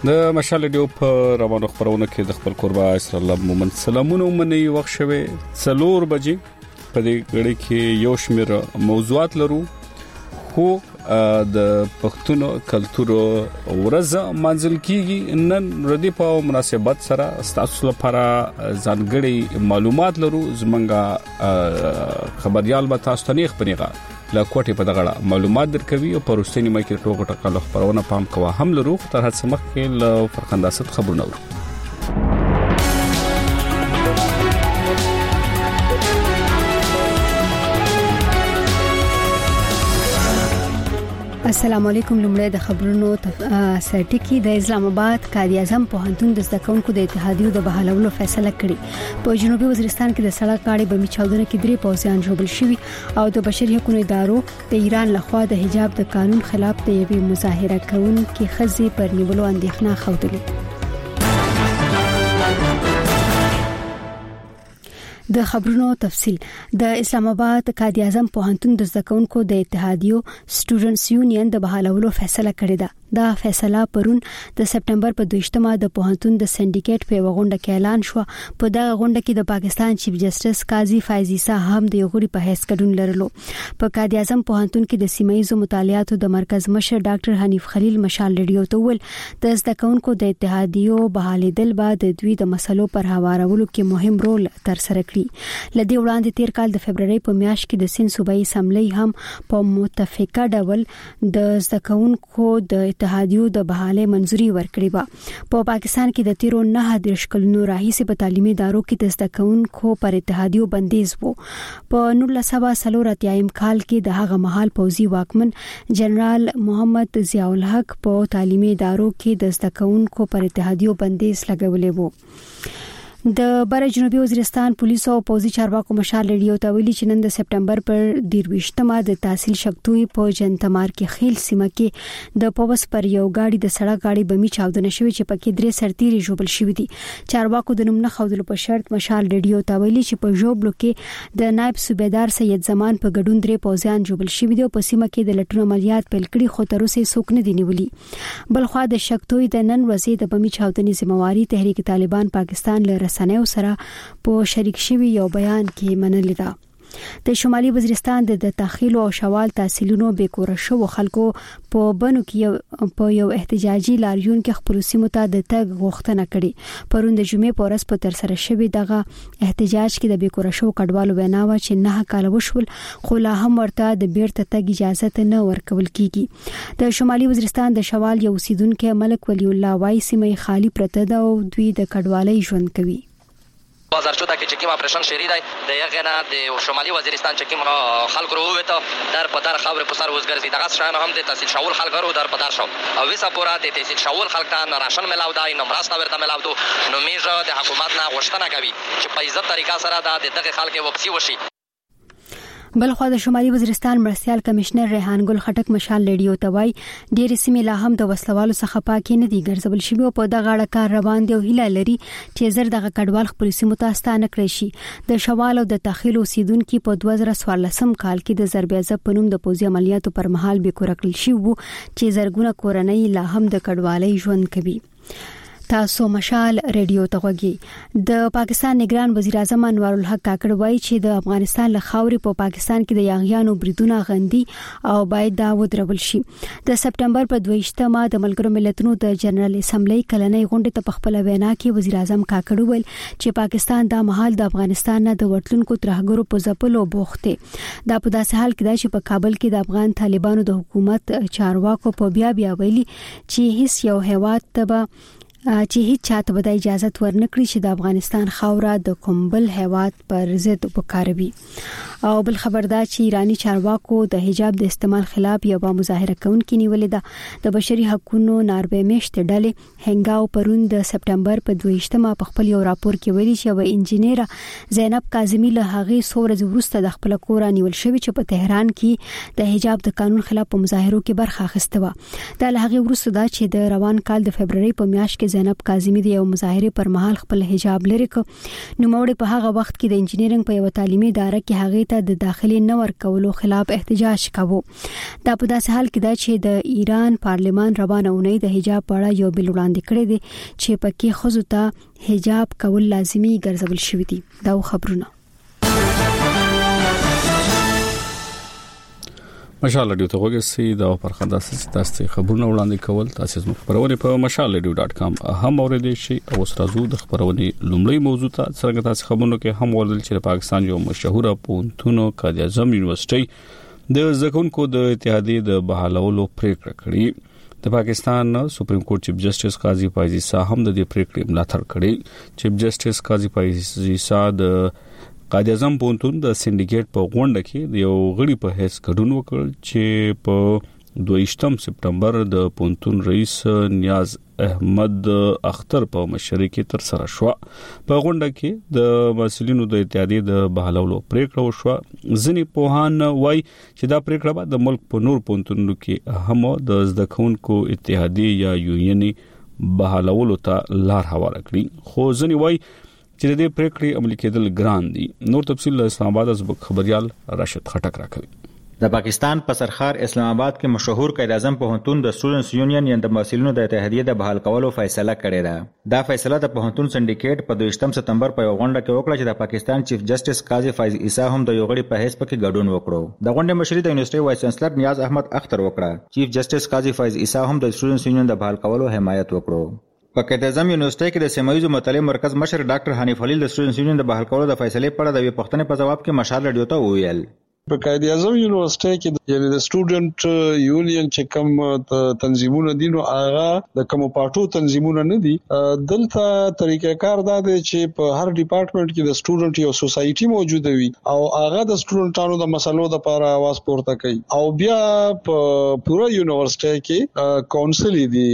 د مشال ریډیو په روانو خبرونه کې د خپل قربا اسر الله مومن سلامونه مني وخت شوه 4 بجې په دې غړي کې یو شمېر موضوعات لرو خو د پښتون کلچر ورځ منځل کیږي نن ردی په مناسبت سره تاسو لپاره ځانګړي معلومات لرو زمونږه خبريال به تاسو ته نه خبريغه لا کوټه په دغه معلومات درکوي او پرستنی مې کې ټوګه ټکاله خبرونه پام کوه هم لرو تر هڅه مخ کې ل فرخنداست خبرونه ورو السلام علیکم لمړی د خبرونو سرټکی د اسلام آباد قائد اعظم پوهنتون د زدکونکو د اتحادیو د بحالولو فیصله کړې په جنوبي وزیرستان کې د سړک غاړې بمی چاودنه کې 3 پوځیان ژوبل شوي او د بشري حقوقو ادارو د ایران لخوا د حجاب د قانون خلاف د یوې مظاهره کوونکې ښځې پر نیولو اندېښنه خوده د خبرونو تفصيل د اسلام آباد قائد اعظم پوهنتون د زدکونکو د اتحادیو سټوډنټس یونین د بحالولو فیصله کړې ده دا فیصله پرون د سپټمبر په 2مه د پوهنتون د سندیکیټ په غونډه کې اعلان شو په دغه غونډه کې د پاکستان چیف جسټس قاضي فایز عیسی هم د یوغوري په حیث ګډون لرلو په قائد اعظم پوهنتون کې د سیمایي مطالعاتو د مرکز مشر ډاکټر حنیف خلیل مشال ریډیو ته ول د زدکونکو د اتحادیو بحالیدل بعد د دوی د مسلو پر هوارولو کې مهم رول تر سره کړی لدی وړاندې تیر کال د فبرवरी په میاشت کې د سند صوبایي اسمبلی هم په متفقه ډول د زدکونکو د اتحادیو د بحاله منځوري ورکړې په پاکستان کې د تیرو 9 کلونو راهیسې په تعلیمي ادارو کې د زدکونکو پر اتحادیو بندیز وو په 1940 کال کې د هغه مهال پوځي واکمن جنرال محمد ضیاء الحق په تعلیمي ادارو کې د زدکونکو پر اتحادیو بندیز لګولې وو د بر جنوبي وزیرستان پولیسو او پوځي چارواکو مشال ریډیو ته ویلي چې نن د سپټمبر پر 23مه د تحصیل شکتوي په جنتمار کې خیل سیمه کې د پوس پر یو گاډي د سړک غاړي بمی چاودنه شوې چې پکې 3 سرتیري ژوبل شوې دي چارواکو د نوم نه خودلو په شرط مشال ریډیو ته ویلي چې په ژوبلو کې د نائب صوبیدار سید زمان په ګډون 3 پوځیان ژوبل شوې دي او په سیمه کې د لټون عملیات پیل کړي خو تر اوسه څوک نه دي نیولي بلخوا د شکتوي د نن ورځې د بمی چاودنې ذمہواری تحریک طالبان پاکستان له رسنیو سره په شریک شوی یو بیان کې منلې ده د شمالي وزیرستان د تخیل او شوال تحصیلونو بیکور شو خلکو په بنو کې په یو احتجاجي لاریون کې خپل سیمه ته د تګ غوښتنه کړې پرون د جمعې په ورځ په تر سره شوی دغه احتجاج کې د بیکور شو کډوالو ویناوه چې نه کال وشول خو لا هم ورته د بیرته تګ اجازه نه ورکول کیږي د شمالي وزیرستان د شوال یو اوسیدونکو ملک ولی الله وای سیمه خالی پرته ده او دوی د کډوالۍ ژوند کوي بازارچوتا کې چې کوم اپریشن شری دی د یغه نه د شمالي وزیرستان چې کوم خلک وروته در په در خبره په سر وزګرځي دغه شان هم د تحصیل شاول خلک ورو در په در شو او وسه پورا د تحصیل شاول خلک ته راشن ملاو دی نو مرسته ورته ملاو دو نو میجه د حکومت نه غوښتنه کوي چې په عزت طریقه سره د دغه خلک وبسي وشي بلخوا د شمالي وزیرستان مرستيال کمشنر ریحان ګل خټک مشال ریډیو ته وای ډېر سیمې لا هم د وسلوالو څخه پاکې نه دي ګرځول شوی په دغه اړه کار روان دی او هیله لري چې زر دغه کډوال خپل سیمو ته ستانه کړی شي د شوال او د تخیل اوسیدونکو په 2014 کال کې د ضربېزه پنوم د پوځي عملیاتو پر مهال به کورکل شي وو چې زرګونه کورنۍ لا هم د کډوالۍ ژوند کوي تاسو مشال ریډیو ته غوږی د پاکستان نگران وزیر اعظم انوار الحق کاکړ وایي چې د افغانستان له خاورې په پاکستان کې د یاغیانو بریدونه غندي او باید دا ودرول شي د سپټمبر په 22مه د ملګرو ملتونو د جنرال اسمبلی کلنۍ غونډې ته په خپل وینا کې وزیر اعظم کاکړ ویل چې پاکستان د مهال د افغانستان نه د ورتلونکو ترهګرو په ځپلو بوخته دا په داسې حال کې ده چې په کابل کې د افغان طالبانو د حکومت چارواکو په بیا ویلي چې هیڅ یو هیواد ته چې هیڅ چاته به اجازه ورنکړي چې د افغانستان خاوره د کومبل هیواد پر ضد وکاروي او بل خبردار چې ایرانی چارواکو د حجاب د استعمال خلاف یو مظاهره کوونکې نیولې ده د بشري حقوقو ناروې میشت ډلې هنګاو پرون د سپټمبر په 22مه په خپل یو راپور کې ویلي چې یو انجنیر زینب کاظمی له هغه سورج وروسته د خپل کور نیول شوی چې په تهران کې د حجاب د قانون خلاف په مظاهرو کې برخه اخیسته و د هغه وروسته دا چې د روان کال د فبرवरी په میاشت کې زینب کاظمی د یو مظاهره پر مهال خپل حجاب لري ک نو موړ په هغه وخت کې د انجینرینګ په یو تعلیمي اداره کې هغه ته د داخلي نور کولو خلاف احتجاج کاوه. دا په داسې حال کې دا چې د ایران پارلمان روانه اونۍ د حجاب په اړه یو بل وړاندې کړی دی چې پکې ښځو ته حجاب کول لازمي ګرځول شوی دی. دا خبرونه مشال رادیو ته وګورئ دا پر خنداسي تاسو خبرونه وړاندې کول تاسو زموږ خبرونه په mashalradio.com هم اوریدئ شي او سرازو د خبرونه لومړی موضوع ته څنګه تاسو خبرونه کې هم ورول چې پاکستان یو مشهور پونتونو قائد اعظم یونیورسيټي د زکونکو د اتحادیې د بحالولو پریکړه کړې. د پاکستان سپریم کورټ چیف جسټس قاضي فایز عیسی هم د دې پریکړې ملاتړ کړې. چیف جسټس قاضي فایز عیسی د قائد اعظم پونتون د سندیکیټ په غونډه کې د یو غړي په حیث ګډون وکړ چې په 22 سپټمبر د پونتون رئیس نیاز احمد اختر په مشرۍ کې تر سره شو. په غونډه کې د مسؤلینو د اتحادیې د بحالولو پریکړه وشوه. ځینې پوهان وایي چې دا پریکړه به د ملک په نور پونتونو کې هم د زدکونکو اتحادیې یا یونیني بحالولو ته لار هواره کړي. خو ځینې وایي چې د دې پریکړې عملي کېدل ګران دي. نور تفصیل له اسلام آباد از خبريال راشد خټک راکوي. د پاکستان په سرخار اسلام آباد کې مشهور قائد اعظم پوهنتون د سټوډنټس یونین یا د مسؤلینو د اتحادیې د بحال کولو فیصله کړې ده. دا فیصله د پوهنتون سندیکیټ په 22 سپتمبر په یو غونډه کې وکړه چې د پاکستان چیف جسټس قاضي فایز عیسی هم د یو غړي په حیث پکې ګډون وکړو. د غونډې مشري د یونیورسيټي وایس چانسلر نیاز احمد اختر وکړه. چیف جسټس قاضي فایز عیسی هم د سټوډنټس یونین د بحال کولو حمایت وکړو. په قائد اعظم یونیورسيټي کې د سیمایي مطالعه مرکز مشر ډاکټر حنیف خلیل د سټوډنټس یونین د بحال کولو د فیصلې په اړه د پښتنې په جواب کې مشال رادیو ته وویل. په قائد اعظم یونیورسيټي کې یعنی د سټوډنټ یونین چې کوم تنظیمونه دي نو هغه د کوم پاټو تنظیمونه نه دي. دلته طریقې کار دا دی چې په هر ډپارټمنټ کې د سټوډنټ یو سوسايټي موجود وي او هغه د سټوډنټانو د مسلو لپاره आवाज پورته کوي او بیا په پوره یونیورسيټي کې کونسل دي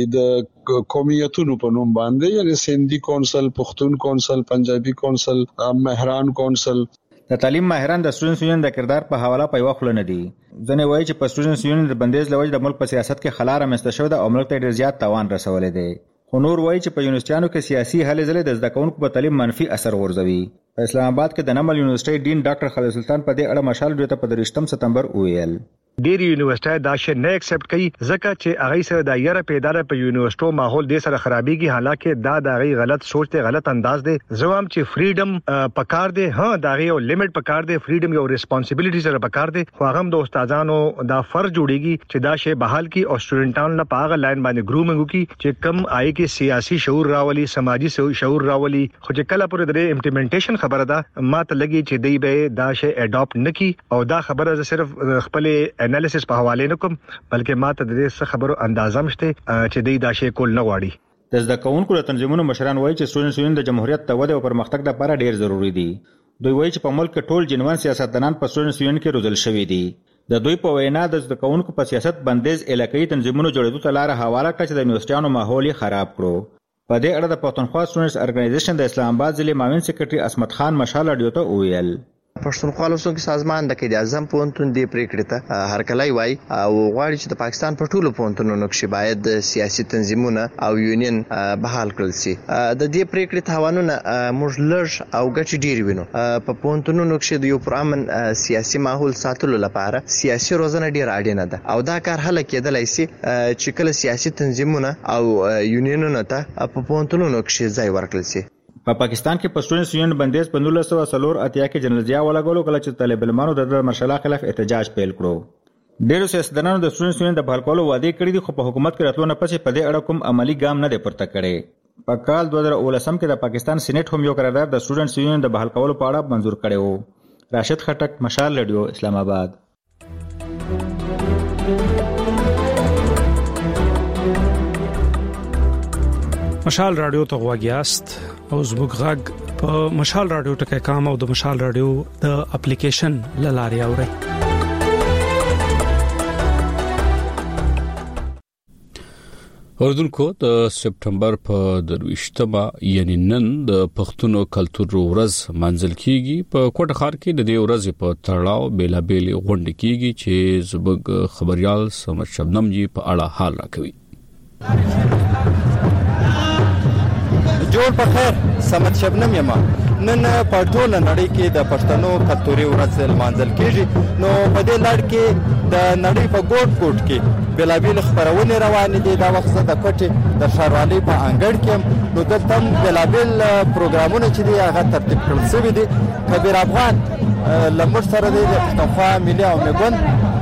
د قومیتونو په نوم باندې یعنی سندي کونسل، پښتون کونسل، پنجابي کونسل، مهران کونسل. د تعلیم ماهران د سټوډنټس یونین د کردار په حواله په یو خل نه دي. ځنې وایي چې په سټوډنټس یونین د بندیز لوجه د ملک په سیاست کې خلا رامنځته شوې ده او ملک ته ډېر زیات تاوان رسولی دی. خو نور وایي چې په یونیورسيټیانو کې سیاسي هلې ځلې د زده کوونکو په تعلیم منفي اثر غورځوي. په اسلام آباد کې د نمل یونیورسيټي ډین ډاکټر خالد سلطان په دې اړه مشال ډیو ته په 23 سپتمبر وویل. ډېری یونیورسيټي دا شی نه اکسپټ کوي ځکه چې هغه سره د یاره پیدا په یونیورسيټو ماحول د سره خرابېږي. حالکه دا د هغه غلط سوچ ته غلط انداز دی. زوام چې فریډم پکار دی، ها دا یو لیمټ پکار دی. فریډم یو ریسپانسیبিলিټی سره پکار دی. خو هغه د استادانو دا فرض جوړیږي چې دا شی بحال کی او سټوډنټانو په هغه لاین باندې ګرومینګ وکي چې کم آی کې سیاسي شعور راولي، سماجی شعور راولي. خو چې کله پورې د امپلیمنټیشن خبره ده ماته لګي چې دی به دا شی اډاپټ نکي او دا خبره صرف خپل انالیسس په حواله نکوم بلکې ماته د دې خبرو اندازه مشته چې دی دا شی کول نه غواړي. د زده کوونکو د تنظیمونو مشران وایي چې سټوډنټس یونین د جمهوریت ته وده او پرمختګ لپاره ډیر ضروری دي. دوی وایي چې په ملک کې ټول جنوان سیاستدانان په سټوډنټس یونین کې روزل شوي دي. د دوی په وینا د زده کوونکو په سیاست بندیز علاقايي تنظیمونو جوړېدو ته لار هواره کړه چې د یونیورسيټیانو ماحول خراب کړو. په دې اړه د پښتونخوا سټوډنټس ارګنایزیشن د اسلام آباد ضلع معاون سکرټري اسمت خان مشال رادیو ته وویل. پښتونخوا لوستونکو سازمان د قائد اعظم پوهنتون دی پریکړه ته هرکلای وای او غواړي چې د پاکستان په ټولو پوهنتونونو کې باید سیاسي تنظیمونه او یونین بحال کړل شي. د دې پریکړې تاوانونه موږ لږ او ګټې ډېر وینو. په پوهنتونونو کې د یو پرامن سیاسي ماحول ساتلو لپاره سیاسي روزنه ډېر اړینه ده او دا کار هله کېدلای شي چې کله سیاسي تنظیمونه او یونینونو ته په پوهنتونونو کې ځای ورکړل شي. په پاکستان کې په سټوډنټس یونین بندیز په 1984 کې جنرال ضیاء ولګولو کله چې طالب علمانو د مرشلا خلاف احتجاج پیل کړو. ډیرو سیاستدانانو د سټوډنټس یونین د بحال کولو وعده کړې دي خو په حکومت کې راتلو نه پسې په دې اړه کوم عملی ګام نه دی پورته کړی. په کال 2019 کې د پاکستان سېنات هم یو قرارداد د سټوډنټس یونین د بحال کولو په اړه منزور کړی و. راشد خټک، مشال رادیو، اسلام آباد. مشال رادیو ته غواګیاست او زموږ غږ په مشال رادیو ټکي کام او د مشال رادیو د اپلیکیشن لاري اوري. اردوونکو د سپټمبر په 23مه یعنی نن د پښتون کلچر ورځ منځل کیږي. په کوټه ښار کې د دې ورځې په تړاو بیلابېل غونډې کیږي چې زبګ خبريال سمت شبنم جی په اړه حال راکوي. جوړ په خیر سمت شبنم یم. نن په ټوله نړۍ کې د پښتنو کلتوري ورځ لمانځل کیږي. نو په دې لړ کې د نړۍ په ګوټ ګوټ کې بېلابېل خپرونې روانې دي. دا وخت زه د کوټې د ښاروالۍ په انګړ کې یم. نو دلته هم بېلابېل پروګرامونه چې دي هغه ترتیب کړل شوي دي. کبیر افغان له موږ سره دی د پښتونخوا ملي او مګوند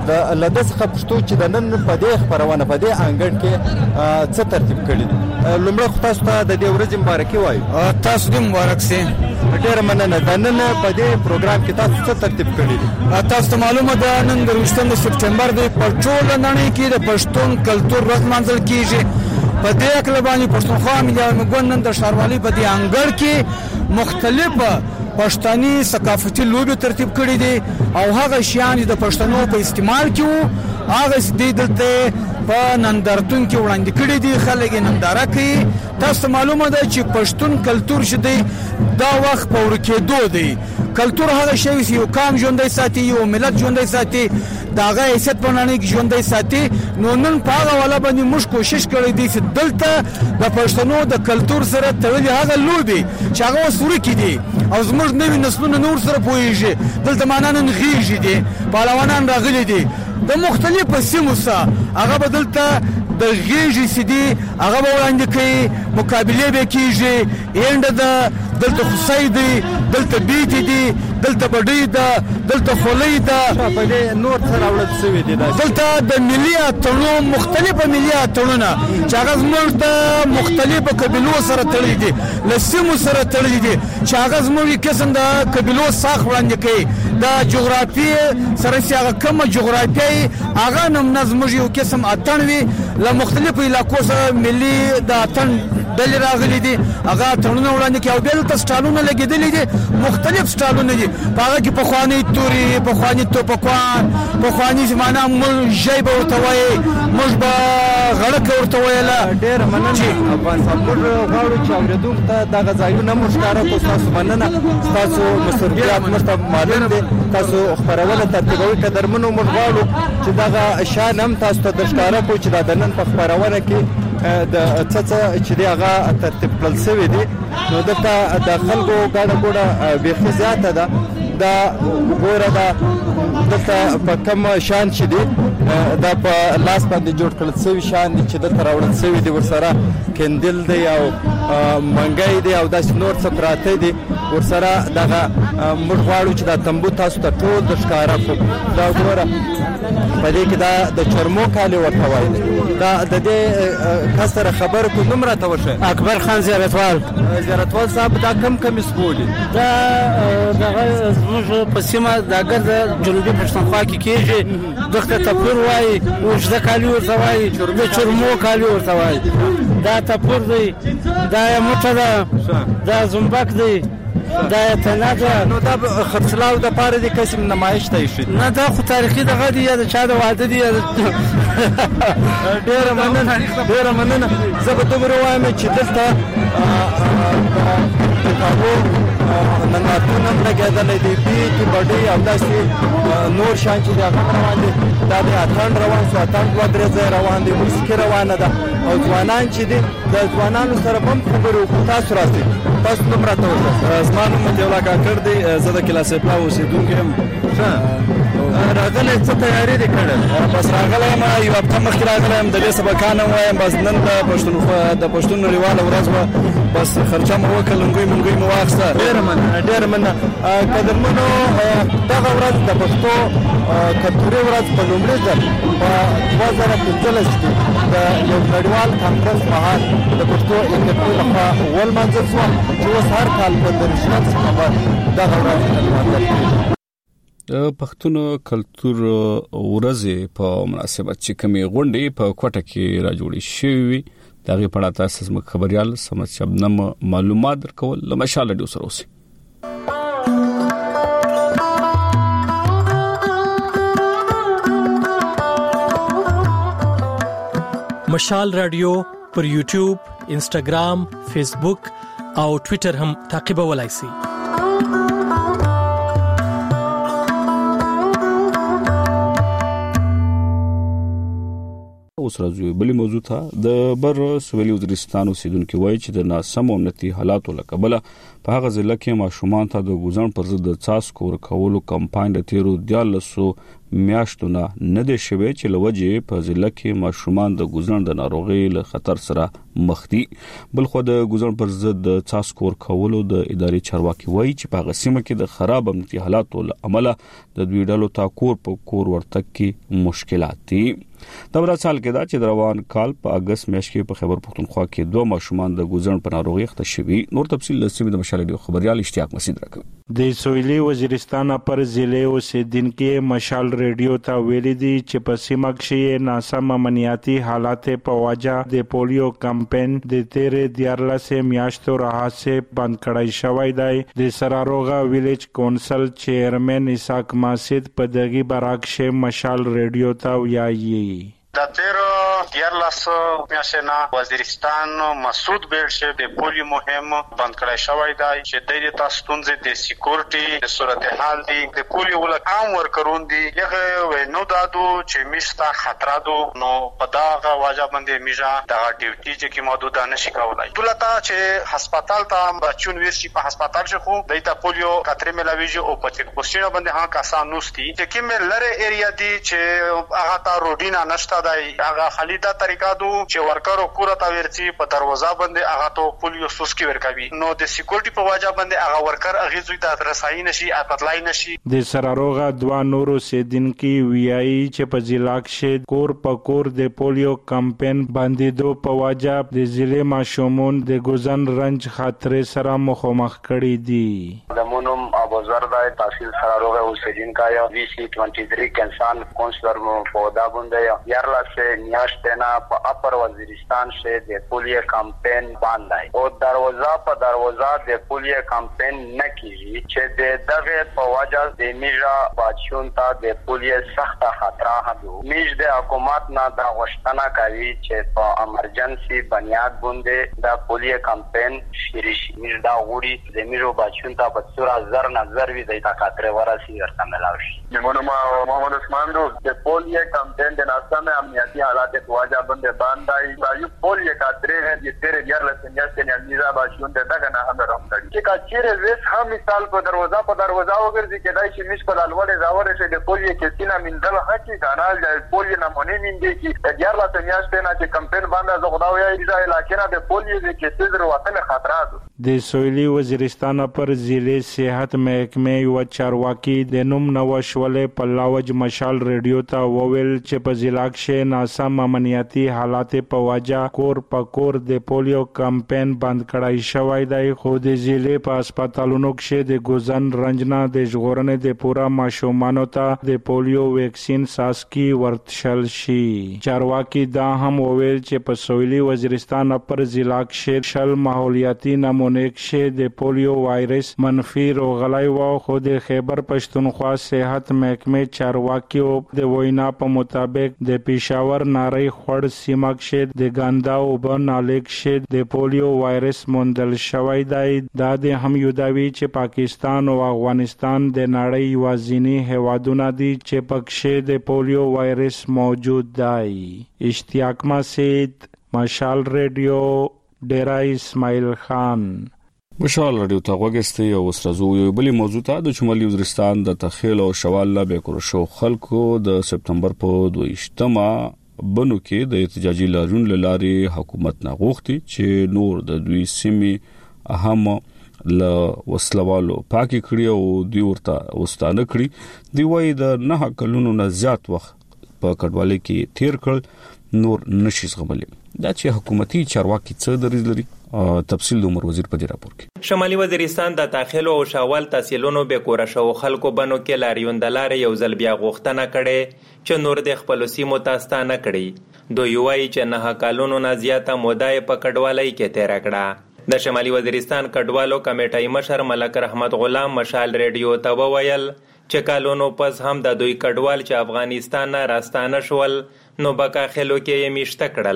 له ده څخه پوښتو چې د نن په دې خپرونه په دې انګړ کې څه ترتیب کړي دي. لومړی خو تاسو ته د دې ورځې مبارکي وایو. تاسو دې مبارک سي. ډېره مننه. د نن په دې پروګرام کې تاسو څه ترتیب کړي دي؟ تاسو ته معلومه ده نن د 28 سپټمبر دی. په ټوله نړۍ کې د پښتون کلتور ورځ لمانځل کیږي. په دې اکله باندې پښتونخوا ملي او مګوند نن د ښاروالۍ په دې انګړ کې مختلفه پښتني ثقافتي لوبې ترتیب کړي دي او هغه شیان د پښتنو په استعمال کې وو هغه دې دلته په نندارتون کې وړاندې کړي دي. خلک ننداره کوي. تاسو معلومه ده چې پښتون کلتور شته دا وخت په ورکېدو دی. کلتور هغه شی چې یو قوم ژوندی ساتي یو ملت ژوندی ساتي داغه حیثیت په نړۍ کې ژوندی ساتي. نو نن په هغه والا باندې موږ کوشش کړی دی چې دلته د پښتنو د کلتور سره تړلې هغه لوبې چې هغه اوس ورکې دي او زموږ نوي نسلونه نور سره پوهېږي. دلته معنا نن غېږي دي پهلوانان راغلي دي د مختلفو سیمو څخه. هغه به دلته د غېږې سیدي هغه به وړاندې کوي. مقابلې به کېږي. اینډه ده دلته خوسی دی دلته بیتې دي دلته بډۍ ده دلته خولۍ ده. په دې نور څه راوړل شوي دي؟ دلته د ملي اتڼو مختلفه ملي اتڼونه چې هغه زموږ د مختلفو قبیلو سره تړلي دي له سیمو سره تړلي دي چې هغه زموږ قسم د قبیلو ساخ وړاندې کوي. د جغرافیې سره چې هغه کومه جغرافیایي هغه نمونه زموږ یو قسم اتڼ وي له مختلفو علاقو سره ملي د اتڼ ډلې راغلي دي هغه اتڼونه وړاندې کوي. او بیا دلته سټالونه لګېدلي دي مختلف سټالونه دي. په هغه کې پخواني توري پخواني توپکوان پخواني زمانه موږ ژۍ به ورته وایي موږ به غړکه ورته ویله. ډېره مننه افغانستان. موږ غواړو چې اورېدونکو ته دغه ځایونه موږ ښکاره کړو. ستاسو مننه. ستاسو مصروفیات موږ ته معلوم دي. تاسو خپرونه ترتیبوي. قدرمنو موږ غواړو چې دغه شیان هم تاسو ته درښکاره کړو چې دا د نن په خپرونه کې د څه چې دی هغه ترتیب کړل شوي دي. نو دلته د خلکو ګاډه ګوډه بیخي زیاته ده. دا ګوره ده دلته په کوم شان چې دي دا په لاس باندې جوړ کړل شوي شان دي چې دلته راوړل شوي دي. ورسره کندل دی او منګی دی او داسې نور څه پراته دي ورسره. دغه موږ غواړو چې دا تنبو تاسو ته ټول درښکاره کړو. دا ګوره په دې کې دا د چرمو کالي ورته وایي. دا د دې کس سره خبرې کوم نوم راته وښیه. اکبر خان زیارتوال. زیارتوال صاحب دا کم کمیس بولي؟ دا دغه زموږ په سیمه د اګر د جنوبي پښتونخوا کې کېږي. دغه تپور وایي اوږده کالي ورته وایي د چرمو کالي ورته وایي. دا تپور دی دا موټه ده دا زمبک دی دا تنه ده. نو دا خرڅلاو د پاره دي قسم نمایش ته شي نه دا خو تاریخي دغه دی یا د چا د واده دی. ډېره مننه ډېره مننه. زه به دومره وایم چې دلته نندارتون هم لګېدلی دی. بیتې بډۍ او داسې نور شیان چې دي هغه روان دي. دا د اتڼ روان شو. اتڼ 2-3 ځایه روان دي. موسیقي روانه ده او ځوانان چې دي د ځوانانو سره هم خبرې وکړو. تاسو راځئ. تاسو نوم راته ووایئ. زما نوم مطیع کاکړ دی. زه د کلاس پلا اوسېدونکی یم. راغلی څه تیاري دې کړې؟ بس راغلی یم یو هفته مخکې راغلی یم. د دې سبقان هم وایم. بس نن د پښتون نړیواله ورځ وه. بس خرچه مو وکړه لنګوی منګوی مو واخیسته. ډېره مننه ډېره مننه. قدرمنو دغه ورځ د پښتو کلتوري ورځ په لومړي ځل په 2015 کې د یو نړیوال کانفرنس مهال د پښتو اکاډمۍ لخوا ولمانځل شوه چې اوس هر کال په 23 سپټمبر دغه ورځ لمانځل کېږي. د پښتون کلتور ورځې په مناسبت چې کومې غونډې په کوټه کې راجوړې شوې دغه په اړه تاسو زموږ خبريال سمت شبنم معلومات درکول لمشال رادیو سره اوسئ. مشال رادیو پر یوټیوب، انسټاګرام، فیسبوک او ټوئیټر هم تعقیبولای شئ. اوس راځو بلی موضوع ته د بر سویلي وزیرستان اوسیدونکو وایي چې د ناسم امنیتي حالاتو لکبله په هغه ځل کې ماشومان ته د ګوزن پر ضد د څاڅکو ورکولو کمپاین د تیرو 14 میاشتو نه د شوي چې لوجه په ځل کې ماشومان د ګوزن د ناروغي له خطر سره مخ دي. بل خو د ګوزن پر ضد د څاڅکو ورکولو د اداري چارواکي وایي چې په غسیمه کې د خراب امنیتي حالاتو له امله د دوی ډلو ته کور ورتګ کې مشکلات دي. دا ورځ حال کې دا چې روان کال په اگست میاشت کې په خیبر پختونخوا کې 2 ماشومان د ګوزن په ناروغي اخته شوي. نور تفصیل لسمې د مشال رادیو خبريال اشتیاق مسعود راکوي. د سویلي وزیرستان پر ضلع اوسیدونکو مشال رادیو ته ویلي دي چې په سیمه کې ناسم امنیتي حالات په وجه د پولیو کمپاین د 13 میاشتو راهسه بند کړای شوی دی. د سراروغه ویلیج کونسل چیرمن اسحاق ماسید په دغه براکشه مشال رادیو ته ویایي د تیر 14 میاشتنا وزیرستان مسعود بیرشه د پولیو مهم بند کړای شوی دی چې د تاسو ستونزې د سکیورټي د صورتحال دي د پولیو ول عام ورکرون دي یغه نو دادو چې میستا خطر دو نو پداغه واجب باندې میجا د ډیوټي چې موجوده نشي کولای دولت چې هسپتال ته بچون ورشي په هسپتال چې خو د پولیو کترې ملاویږي او په چک پوسټینو باندې ها کسان نوستي چې کوم لره ایریا دي چې هغه تا روډینا نشته هغه خلیدا طریقه دو چې ورکرو کوره تا ورچی په دروازه باندې هغه ته پولیو سوسکی ورکوي نو د سکیورټي په واجب باندې هغه ورکر هغه زوی د رسایي نشي اپتلای نشي. د سراروغه 2 نورو سیدونکو ویایي چې په ضلع کې کور په کور د پولیو کمپاین باندې دو په واجب د ضلع ماشومان د ګوزن رنج خطر سره مخامخ کړي دي. د مونم ابوزردای تحصیل سراروغه اوسیدونکو یا VC23 کنسان کونسلر پودا باندې یارلا سے نیاشتنا په اپر وزیرستان سے د پولیو کمپاین باندې او دروازه په دروازه د پولیو کمپاین نه کیږي چې د دغه په وجه د میجا بچون ته د پولیو سخت خطر هدو میج د حکومت نه د غشتنه کوي چې په امرجنسي بنیاد باندې د پولیو کمپاین شری شي میج دا غوړي د میجو بچون ته په صورت زر نظر وي د خطر ورسي ورته ملاوي. محمد عثمان دو د پولیو کمپاین د ناسمه امنیتی حالات واجب باندې باندې یو پولیو کاتره د تیر 14 میاشتې نه میزا باشون دغه نه هم راځي چې کچېره وس هم مثال په دروازه وګرځي کېدای شي مش په لالوړې زاوره شه د پولیو کې سینا مندل حقي کانال د پولیو نمونه مندي چې 14 میاشتې نه چې کمپاین باندې زه خدای یې علاقې نه د پولیو کې څه وطن خطرات. د سویلي وزیرستان پر ضلع صحت محکمه یو چارواکي د نوم نوښولې په لاوج مشال رادیو ته وویل چې په ضلع کې ناسم امنیتي حالات په وجه کور په کور د پولیو کمپاین بند کړای شوی دی خو د ضلع په هسپتالونو کې د ګوزن رنجنا د ژغورنې د پورا ماشومانو ته د پولیو ویکسین ساسکی ورتشل شي. چارواکي دا هم وویل چې په سویلي وزیرستان پر ضلع کې شل ماحولیاتي نمونه کې د پولیو وایرس منفي روغلای و خو د خیبر پښتونخوا صحت محکمه چارواکي د وینا په مطابق د پیښور ناری خړ سیمه کې د ګاندا او بنالیک کې د پولیو وایرس موندل شوی دی. دا د هم یوداوی چې پاکستان او افغانستان د نړۍ وازینی هوادونه دي چې پکې د پولیو وایرس موجود دی. اشتیاق مسعود مشال رادیو ډیرا اسماعیل خان. مشال رادیو ته وګستي او وسرزو یو بلی موضوع ته د شمالي وزیرستان د تخیل او شوال لا به کور شو خلکو د سپتمبر په 22مه بنو کې د احتجاجي لارون لاري حکومت نه غوښتي چې نور د دوی سیمي اهم ل وسلوالو پاکي کړی او دوی ورته وستانه کړی دی وای د نه کلونو نه زیات وخت په کډوالۍ کې تیر کړ نور نشي زغملی. دا چې حکومتي چارواکي څه دریځ لري تفصیل د عمر وزیر په دې راپور کې. شمالي وزیرستان د داخلو او شوال تحصیلونو به کور شو خلکو بنو کې لاریون د لارې یو ځل بیا غوښتنه کړي چې نور د خپل سیمو تاستانه کړي. دوی وایي چې نه کالونو نه زیاته موده په کډوالۍ کې تیر کړه. د شمالي وزیرستان کډوالو کمیټې مشر ملک رحمت غلام مشال رادیو ته وویل چې کالونو پس هم د دوی کډوال چې افغانستان نه راستانه شول نو بکا خلو کې یې میشته کړل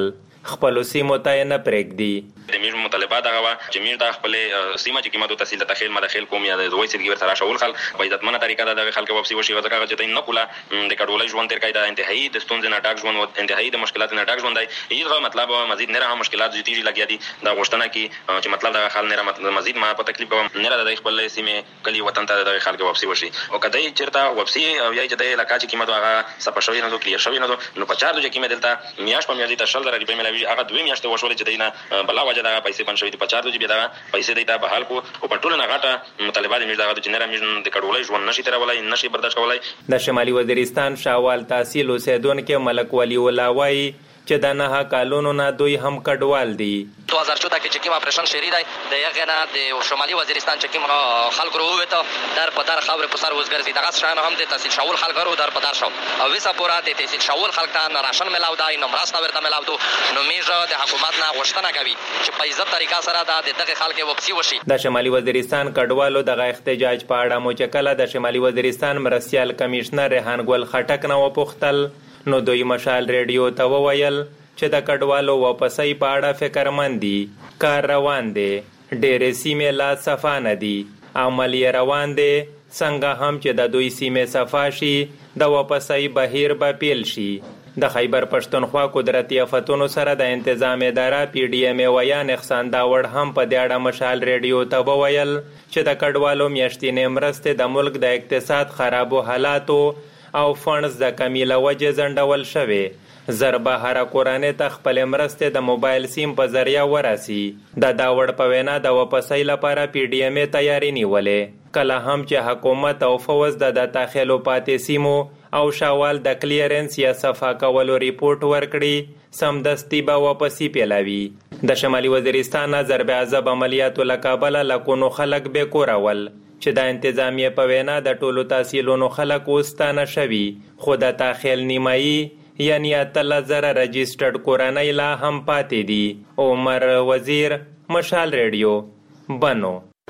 خپل سیمو ته نه پرېږدي. د میر مطالبات هغه چې میر د خپل سیمه چې قیمت او تحصیل ته خیل مداخل کوم یا د دوی سرګي ورته شاول خل په عزتمنه طریقه د خلک واپسی وشي ځکه چې نه کوله د کډولای ژوند تر کایدا انتهایی د ستونزې نه ډاک ژوند انتهایی د مشکلات نه ډاک ژوند دی. یی مطلب مزید نه هم مشکلات زیاتیږي لګیا دي د غوښتنه کې چې مطلب د خل نه مزید ما په تکلیف نه را د خپل سیمه کلی وطن ته د خلک واپسی وشي او کدی چیرته واپسی یا چې د علاقې چې قیمت هغه صفشوي نه کلیئر شوی نه نو په چار د قیمت دلته میاش په میاشت ته شل درې په ملاوي هغه دوی میاشت وشول چې دینه بلا وجه دا پیسې بن شوی په چار د بیا دا پیسې دیتا به حل کو او په ټول نه غټه مطالبات میر دا د جنرال میر د کډولای ژوند نشي تر ولای نشي برداشت کولای. د شمالي وزیرستان شاوال تحصیل اوسیدونکو ملک ولی الله وایي چې د 9 کالونو نه دوی هم کډوال دي. 2014 کې چې کوم اپریشن شری دی د یغه نه د شمالي وزیرستان چې کوم خلک وروته در په در خبره په سر وزګرځي دغه شان هم د تحصیل شاول خلک ورو در په در شو او وسه پورا د تحصیل شاول خلک ته راشن ملاو دی نو مرسته ورته ملاو دو نو میجه د حکومت نه غوښتنه کوي چې په عزت طریقه سره د دغه خلک واپسی وشي. د شمالي وزیرستان کډوالو دغه احتجاج په اړه مو چې کله د شمالي وزیرستان مرستيال کمشنر ریحان ګل خټک نه وپوښتل نو دوی مشال ریډیو ته وویل چې د کډوالو واپسۍ په اړه فکرمند دي. کار روان دی، ډېرې سیمې لا صفا نه دي، عمل یې روان دی. څنګه هم چې د دوی سیمې صفا شي د واپسۍ بهیر به پیل شي. د خیبر پښتونخوا قدرتي آفتونو سره د انتظام اداره پی ډی ایم ویان احسان داوړ هم په دې اړه مشال ریډیو ته وویل چې د کډوالو میاشتنې مرستې د ملک د اقتصاد خرابو حالاتو او فنډز د کمی له وجې ځنډول شوې. زربه هر کورانې ته خپل مرستې د موبایل سیم په ذریعہ وراسي. د داوړ په وینا د واپسۍ لپاره پی ډی ایم تیاری نیولې. کله هم چې حکومت او فوز د داخلو پاتې سیمو او شاوال د کلیرنس یا صفا کولو ریپورت ورکړي سمدستي به واپسی پیلاوي. د شمالي وزیرستان ضرب عذاب عملیاتو له کابله لکونو خلک بې کوره ول چې د انتظامیه په وینا د ټولو تحصیلونو خلک وستانه شوي خو د تاخیل نیمایي یعنی 13,000 رجسټرډ کورنۍ لا هم پاتې دي. عمر وزیر، مشال ریډیو، بنو.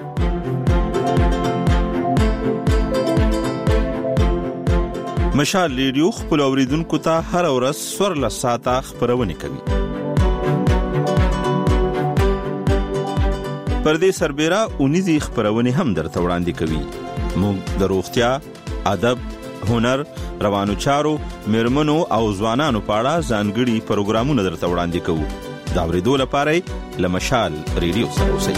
مشال ریډیو خپل اوریدونکو ته هر ورځ 14 ساعته خبرونه کوي. پر دې سربېره اونیزي خبرونه هم درته وړاندې کوي. موږ د روغتیا، ادب، هنر، روانو چارو، میرمنو او ځوانانو په اړه ځانګړي پروګرامونه درته وړاندې کوو. دا ورېدو لپاره له مشال ریډیو سره اوسئ.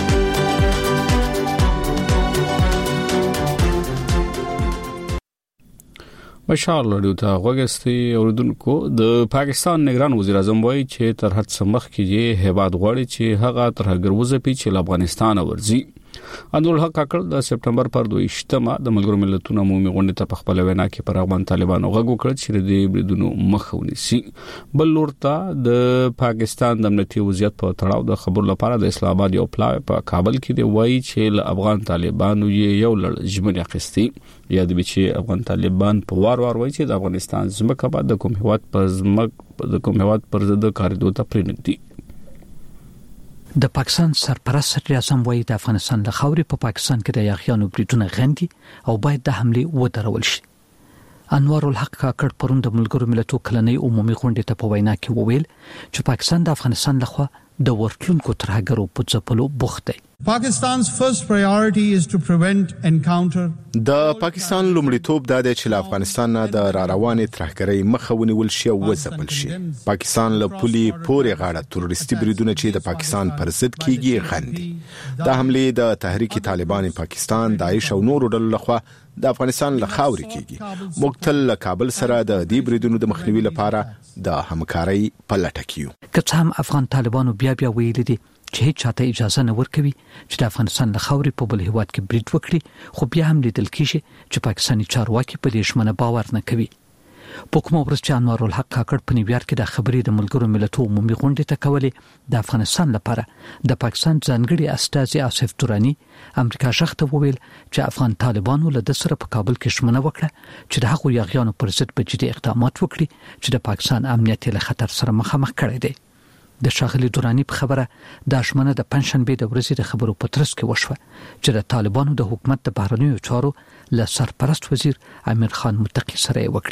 مشال ریډیو ته غوږستي اوریدونکو. د پاکستان نگران وزیر اعظم وایي چې تر هڅ مخ کې هیواد غواړي چې هغه ترهګر وځپي چې افغانستان ورځي. انور الحق کاکړ د سپټمبر پر 22 د ملګرو ملتونو عمومي غونډې ته په خپل وینا کې پر افغان طالبانو غږ وکړ چې د بریدونو مخه ونیسي. بل لورته د پاکستان د امنیتي وضعیت په تړاو د خبرو لپاره د اسلام آباد یو پلاوی په کابل کې دی وایي چې ل افغان طالبانو یو لړ ژمنې اخیستي. یاد به چې افغان طالبان په وار وایي چې د افغانستان ځمکه بعد د کوم هیواد پر ضد کاریدو ته پرېنږدي. د پاکستان سرپرست صدر اعظم وایي د افغانستان د خاورې په پاکستان کې د یاغیانو بریدونه غندي او باید د حمله ودرول شي. انور الحق کاکړ پرون د ملګرو ملتونو کلنۍ عمومي غونډې ته په وینا کې وویل چې پاکستان د افغانستان لخوا د ورتلونکو ترهګرو په ځپلو بوخت دی. Pakistan's first priority is to prevent encounter. د پاکستان لومړیتوب دا دی چې له افغانستان نه د راروانې ترهګرۍ مخه ونیول شي او وځپل شي. پاکستان له پولي پورې غاړه تروریستي بریدونه چې د پاکستان پر ضد کیږي غندي. دا حمله د تحریک طالبان پاکستان، داعش او نورو ډلو لخوا د افغانستان له خاورې کیږي. موږ تل له کابل سره د دې بریدونو د مخنیوي لپاره د همکارۍ په لټه کې یو. که څه هم افغان طالبانو بیا ویلي دي چې هیڅ چاته اجازه نه ورکوي چې د افغانستان له خاورې په بل هیواد کې برید وکړي، خو بیا هم لیدل کیږي چې پاکستاني چارواکي په دې ژمنه باور نه کوي. په کومه ورځ چې انور الحق کاکړ په نیویارک کې د خبرې د ملګرو ملتونو عمومي غونډې ته کولې، د افغانستان لپاره د پاکستان ځانګړي استازي آصف تورانی امریکا شخته وویل چې افغان طالبانو له د سره په کابل کې ژمنه وکړه چې د هغو یاغیانو پر ضد به جدي اقدامات وکړي چې د پاکستان امنیت له خطر سره مخامخ کړی دی. د شاغلي دورانی په خبره د اشمنه د پنځشنبه د ورځې د خبرو په ترڅ کې وشوه چې د طالبانو د حکومت د بهرنیو چارو له سرپرست وزیر امیر خان متقی سره وکړي.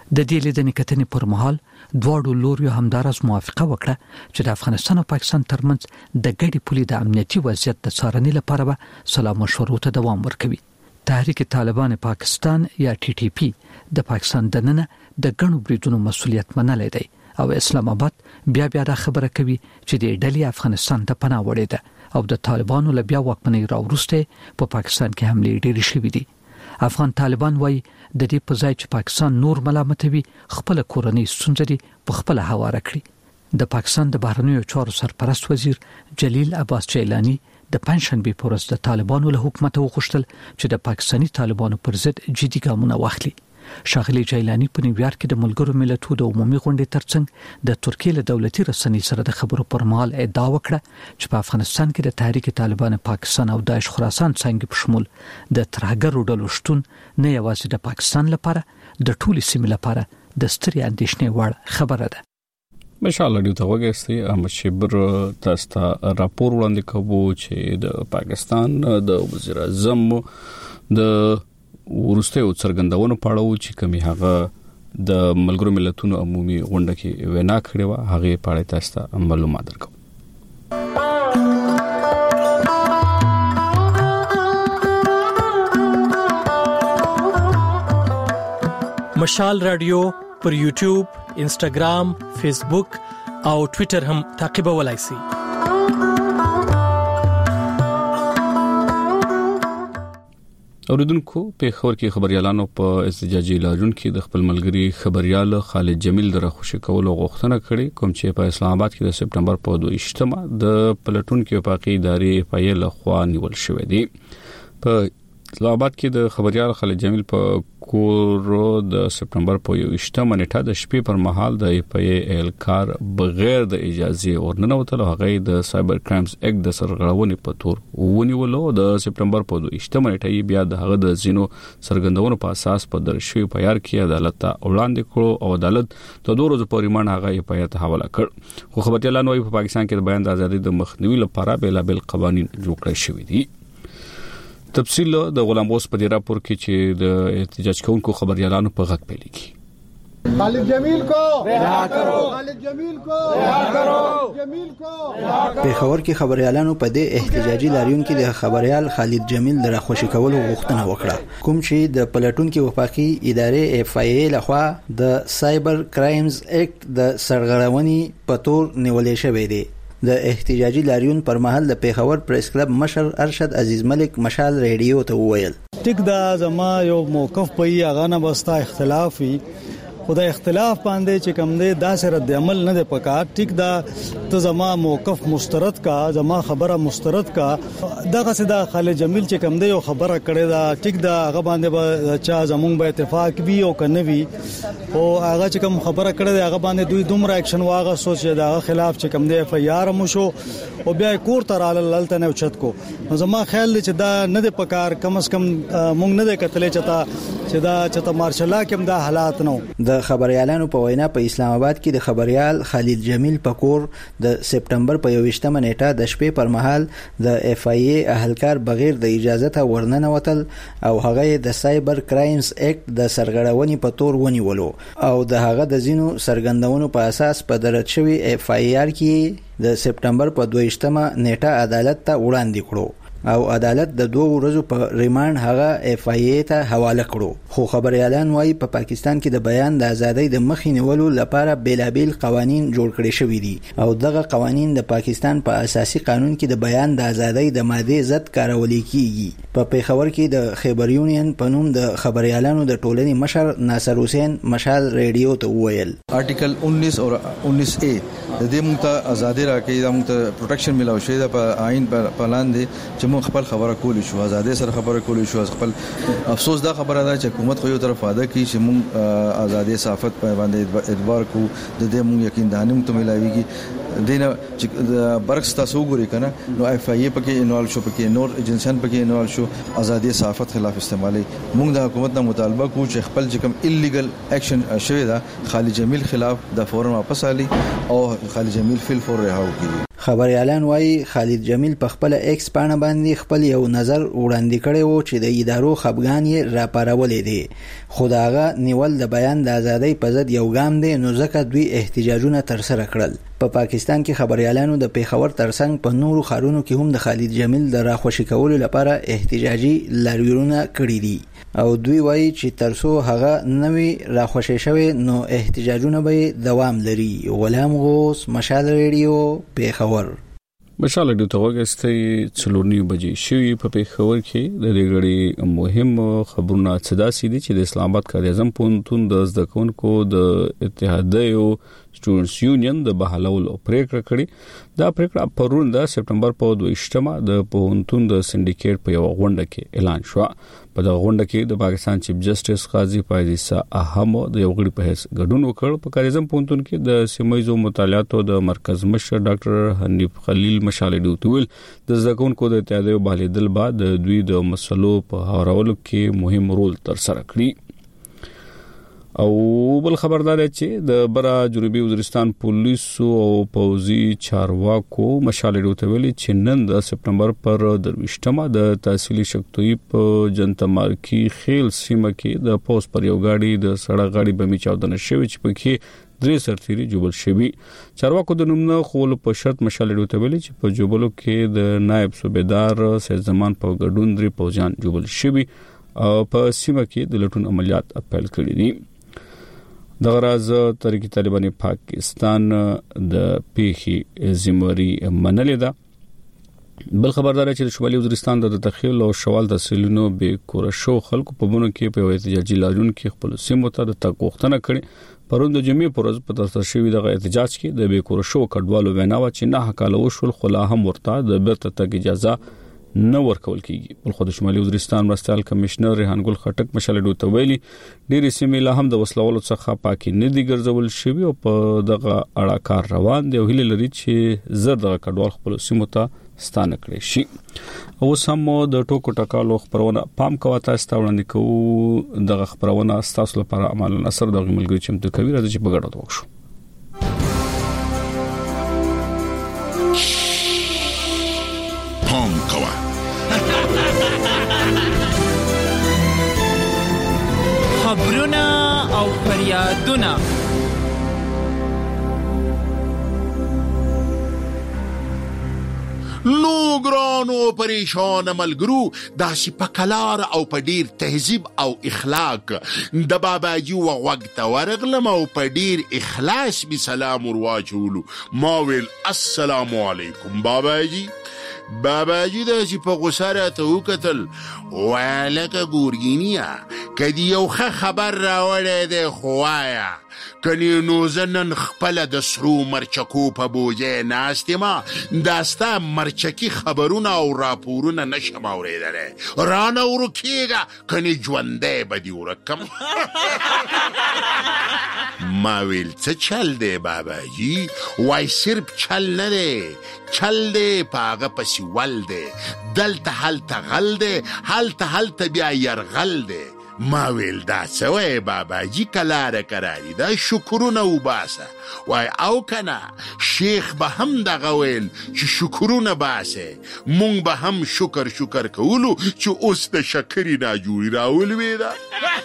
د دې لیدنې کتنې پر مهال دواړو لوریو همدارس موافقه وکړه چې د افغانستان او پاکستان ترمنځ د ګډي پولې د امنیتي وضعیت د څارنې لپاره به سلا مشورو ته دوام ورکوي. تحریک طالبان پاکستان یا ټي ټي پی د پاکستان دننه د ګڼو بریدونو مسولیت منلی دی او اسلام آباد بیا دا خبره کوي چې د ډلې افغانستان ته پناه وړې ده او د طالبانو له بیا واکمنۍ راوروسته په پاکستان کې حملې ډېرې شوې دي. افغان طالبان وایي د دې په ځای چې پاکستان نور ملامتوي خپل کورنۍ ستونزې په خپل حواله کړي. د پاکستان د بهرنیو چارو سرپرست وزیر جلیل عباس جیلانی د پنځشنبه په ورځ د طالبانو له حکومت وغوښتل چې د پاکستاني طالبانو پر ضد جدي ګامونه واخلي. شاغلي جیلانی په نیویارک کې د ملګرو ملتونو د عمومي غونډې ترڅنګ د ترکیې له دولتي رسنۍ سره د خبرو پر مهال ادعا وکړه چې په افغانستان کې د تحریک طالبان پاکستان او داعش خراسان څنګه په شمول د ترهګرو ډلو شتون نه یوازې د پاکستان لپاره د ټولې سیمې لپاره د سترې اندېښنې وړ خبره ده. مشال رادیو ته وګورئ احمد شیبر تاسو ته راپور وړاندې کوو چې د پاکستان د وزیر اعظم د ورسته څرګندونو پاړو چې کمی هغه د ملګرو ملتونو عمومي غونډه کې وینا کړې و هغه پاړې تاسو ته معلومات درکو. مشال رادیو پر یوټیوب، انسټاګرام، فیسبوک او ټوئیټر هم تعقیبولای شئ. اوریدونکو په خبر کې خبريالانو په احتجاجي لاریون کې د خپل ملګری خبريال خالد جمیل د راخوشي کولو غوښتنه کړې کوم چې په اسلام آباد کې د سپټمبر په 22مه د پلټون کې وفاقي ادارې په لخوا نیول شوې دي. په اسلام آباد کې د خبريال خالد جمیل په کور د سپټمبر په 22مه نیټه د شپې پر مهال د اهلکار بغیر د اجازه ورننوتل هغه د سایبر کرایمز اکټ د سرغړونې په تور ونیولو. د سپټمبر په 22مه نیټه بیا د هغه د زینو سرګندونو په اساس په درشوي پیار کې عدالت ته وړاندې کړو او عدالت د 2 ورځې پورې مان هغه په ته حواله کړ. خو خبريالانو په پاکستان کې د بیان د ازادۍ د مخنیوي لپاره بیلابل قوانين جوړ کړی شوی دي. تفصیل د غلام بوس په دې راپور کې چې د احتجاج کوونکو خبريالانو په غږ پیلېږي. خالد جمیل کو رها کرو، خالد جمیل کو رها کرو، جمیل کو رها کرو. په خبر کې خبريالانو په دې احتجاجي لاریون کې د خبريال خالد جمیل د راخوشي کولو غوښتنه وکړه کوم چې د پلټون کې وفاقي ادارې اف ای ای لخوا د سایبر کرایمز اکټ د سرغړونې په تور نیولې شوې دي. د احتجاجي لاریون پر مهال د پیښور پریس کلب مشر ارشد عزیز ملک مشال ریډیو ته وویل ټیک دا زما یو موقف په هغه نه بستا اختلافي خدای اختلاف باندې چې کوم دی دا سره د عمل نه د پکار ټیک دا ته زما موقف مسترد کا زما خبره مسترد کا دغه سدا خالد جمیل چې کوم دی یو خبره کړې دا ټیک دا هغه باندې چا زمونږ به اتفاق وی او کنه وی او هغه چې کوم خبره کړې هغه باندې دوی دومره اکشن واغه سوچ دا خلاف چې کوم دی اف ای آر مو شو او بیا کور تر لالته نه اوچت کو زما خیال چې دا نه د پکار کم اس کم مونږ نه د کتلې چتا مارشلا کوم دا حالات نو. د خبريالانو په وینا په اسلام آباد کې د خبريال خالد جمیل پکور د سپټمبر په 22مه نیټه د شپې پر مهال د اف ای ای اهلکار بغیر د اجازه ته ورننوتل او هغه د سایبر کرایمز اکټ د سرغړونې په تور ونیولو او د هغه د زینو سرګندونو په اساس په درج شوی اف ای آر کې د سپټمبر په 22مه نیټه عدالت ته وړاندې کړو او عدالت د 2 ورځو په ریماند هغه اف ای ای ته حواله کړو. خو خبريالان وايي په پاکستان کې د بیان د ازادۍ د مخې نیولو لپاره بیلابل قوانين جوړ کړي شوي دي او دغه قوانين د پاکستان په اساسي قانون کې د بیان د ازادۍ د ماده ضد کارول کیږي. په پیښور کې د خیبر یونین په نوم د خبريالانو د ټولنې مشر ناصر حسین مشال ریډیو ته وویل آرټیکل 19 او 19A د دې موږ ته ازادي راکړي د موږ ته پروټیکشن ملو شي د آئین په لاندې چې موږ خپل خبره کولی شو ازادي سره خبره کولی شو. خپل افسوس دا خبره ده چې حکومت خو یو طرف واده کوي چې موږ ازادي صحافت په باندې اعتبار کو د دې موږ یقین دانه موږ ته ملایويږي دینه چې برعکس تاسو ګوري کنه نو اف ای پکې انوال شو پکې نور ایجنسیان پکې انوال شو ازادي صحافت خلاف استعمالي. موږ د حکومت نه مطالبه کوو چې خپل چې کوم ایلیګل اکشن شوی دا خالد جمیل خلاف د فورن واپس علي او خالد جمیل فل فور رهاو کړي. خبريالان وايي خالد جمیل په خپل ایکس پاڼه باندې خپل یو نظر وړاندې کړی وو چې د ادارو خپګان یې راپارولې دي خو داغه نیول د بیان د ازادۍ په ضد یو ګام دی نو ځکه دوی احتجاجونه ترسره کړل. په پاکستان کې خبريالانو د پیښور ترڅنګ په نورو ښارونو کې هم د خالد جمیل د راخوشي کولو لپاره احتجاجي لاریونونه کړي دي او دوی وایي چې ترڅو هغه نوی راخوشي شوی نو احتجاجونه به دوام لري. غلام غوث، مشال ریډیو، پیښور. مشال ریډیو ته وګورئ 4:09 بجې شوي په پیښور کې د دې مهم خبرونه صداسي دي چې د اسلام آباد قائد اعظم پونتون د زده کوونکو د اتحادیو سټوډنټس یونین د بحالولو پریکړه کړې. دا پریکړه پرون د سپټمبر په 22مه د پونتون د سندیکیټ په یو غونډه کې اعلان شو. په دغه غونډه کې د پاکستان چیف جسټس قاضي فایز عیسی اهم د یو غړي په حیث ګډون وکړ. په قائد اعظم پونتون کې د سیمایزو مطالعاتو د مرکز مشر ډاکټر حنیف خلیل مشال ډیوټول د زده کوونکو د اتحادیو بحالېدل بعد د دوی د مسلو په هوارولو کې مهم رول ترسره کړی. او بل خبردار چې د برا جنوبي وزیرستان پولیسو او پوزي چارواکو مشال ډیوټول چې نن د سپټمبر پر 23مه د تحصیلي شکتوی په جنتا مارکی خیل سیمه کې د پوس پر یو گاډي د سړک غاډي بمی چاودنه شوی چې پکې 3 سرتيري جوړل شوی. چارواکو د نوم نه خول په شرط مشال ډیوټول چې په جوبلو کې د نائب صوبیدار سید زمان په ګډون 3 پوجان جوړل شوی او په سیمه کې د لټون عملیات اپیل کړی دي. د غراز تحریک طالبان پاکستان د پیخي زموري منلې ده. بل خبردار چې د شمالي وزیرستان د تخیل او شوال تحصیلونو به کورشو خلکو په بونو کې په احتجاجي لاریون کې خپل سیمو ته د تقوختنه کړي. پرون د جمعې پر ورځ په تاسو شوی د احتجاج کې د به کورشو کډوالو ویناوه چې نه حقاله وشول خلا هم ورته د بیرته تګ اجازه نه ورکول کیږي. بل خو د شمالي وزیرستان مرستيال کمشنر ریحان ګل خټک مشال ډیوټ ویلي ډېر سیمې لا هم د وسلوالو څخه پاکي نه دي ګرځول شوی او په دغه اړه کار روان دی او هیله لري چې زر دغه کډوال خپل سیمو ته ستانه کړي شي. او سم د ټوکو ټکالو خبرونه پام کوه تاسو ته وړاندې کوو. دغه خبرونه تاسو لپاره عمل نصر د ملګری چې متو کوي راځي چې بغړو وښو. پام کوه خبرونه او فریادونه نو ګرانو پریشان ملګرو داسې په کلار او په ډیر تهذیب او اخلاق د باباجي وغوږ ته ورغلم او په ډیر اخلاص می سلام ورواچولو. ما ویل السلام علیکم باباجي. باباجي داسې په غوسه راته وکتل ولکه ګورګینیا کدی یو خبر راوړی دی خو وایه کنی نو زنن خپل د سرو مرچکو په بوجه ناستما داستا مرچکی خبرونه او راپورونه نشم اوریدلی رانه ورکیږه کنی ژوندی به دې ورکم. ما ویل څه چل دی باباجي؟ وای صرف چل نه دی، چل دی په هغه پسې ول دی، دلته هلته غل دی، هلته بیا یرغل دی. ما ویل دا څه وایې باباجي کلاره کراري دا شکرونه وباسه. وای او کنه شیخ به هم دغه ویل چې شکرونه باسه مونږ به هم شکر کولو چې اوس د شکرې ناجوړي راولوېده.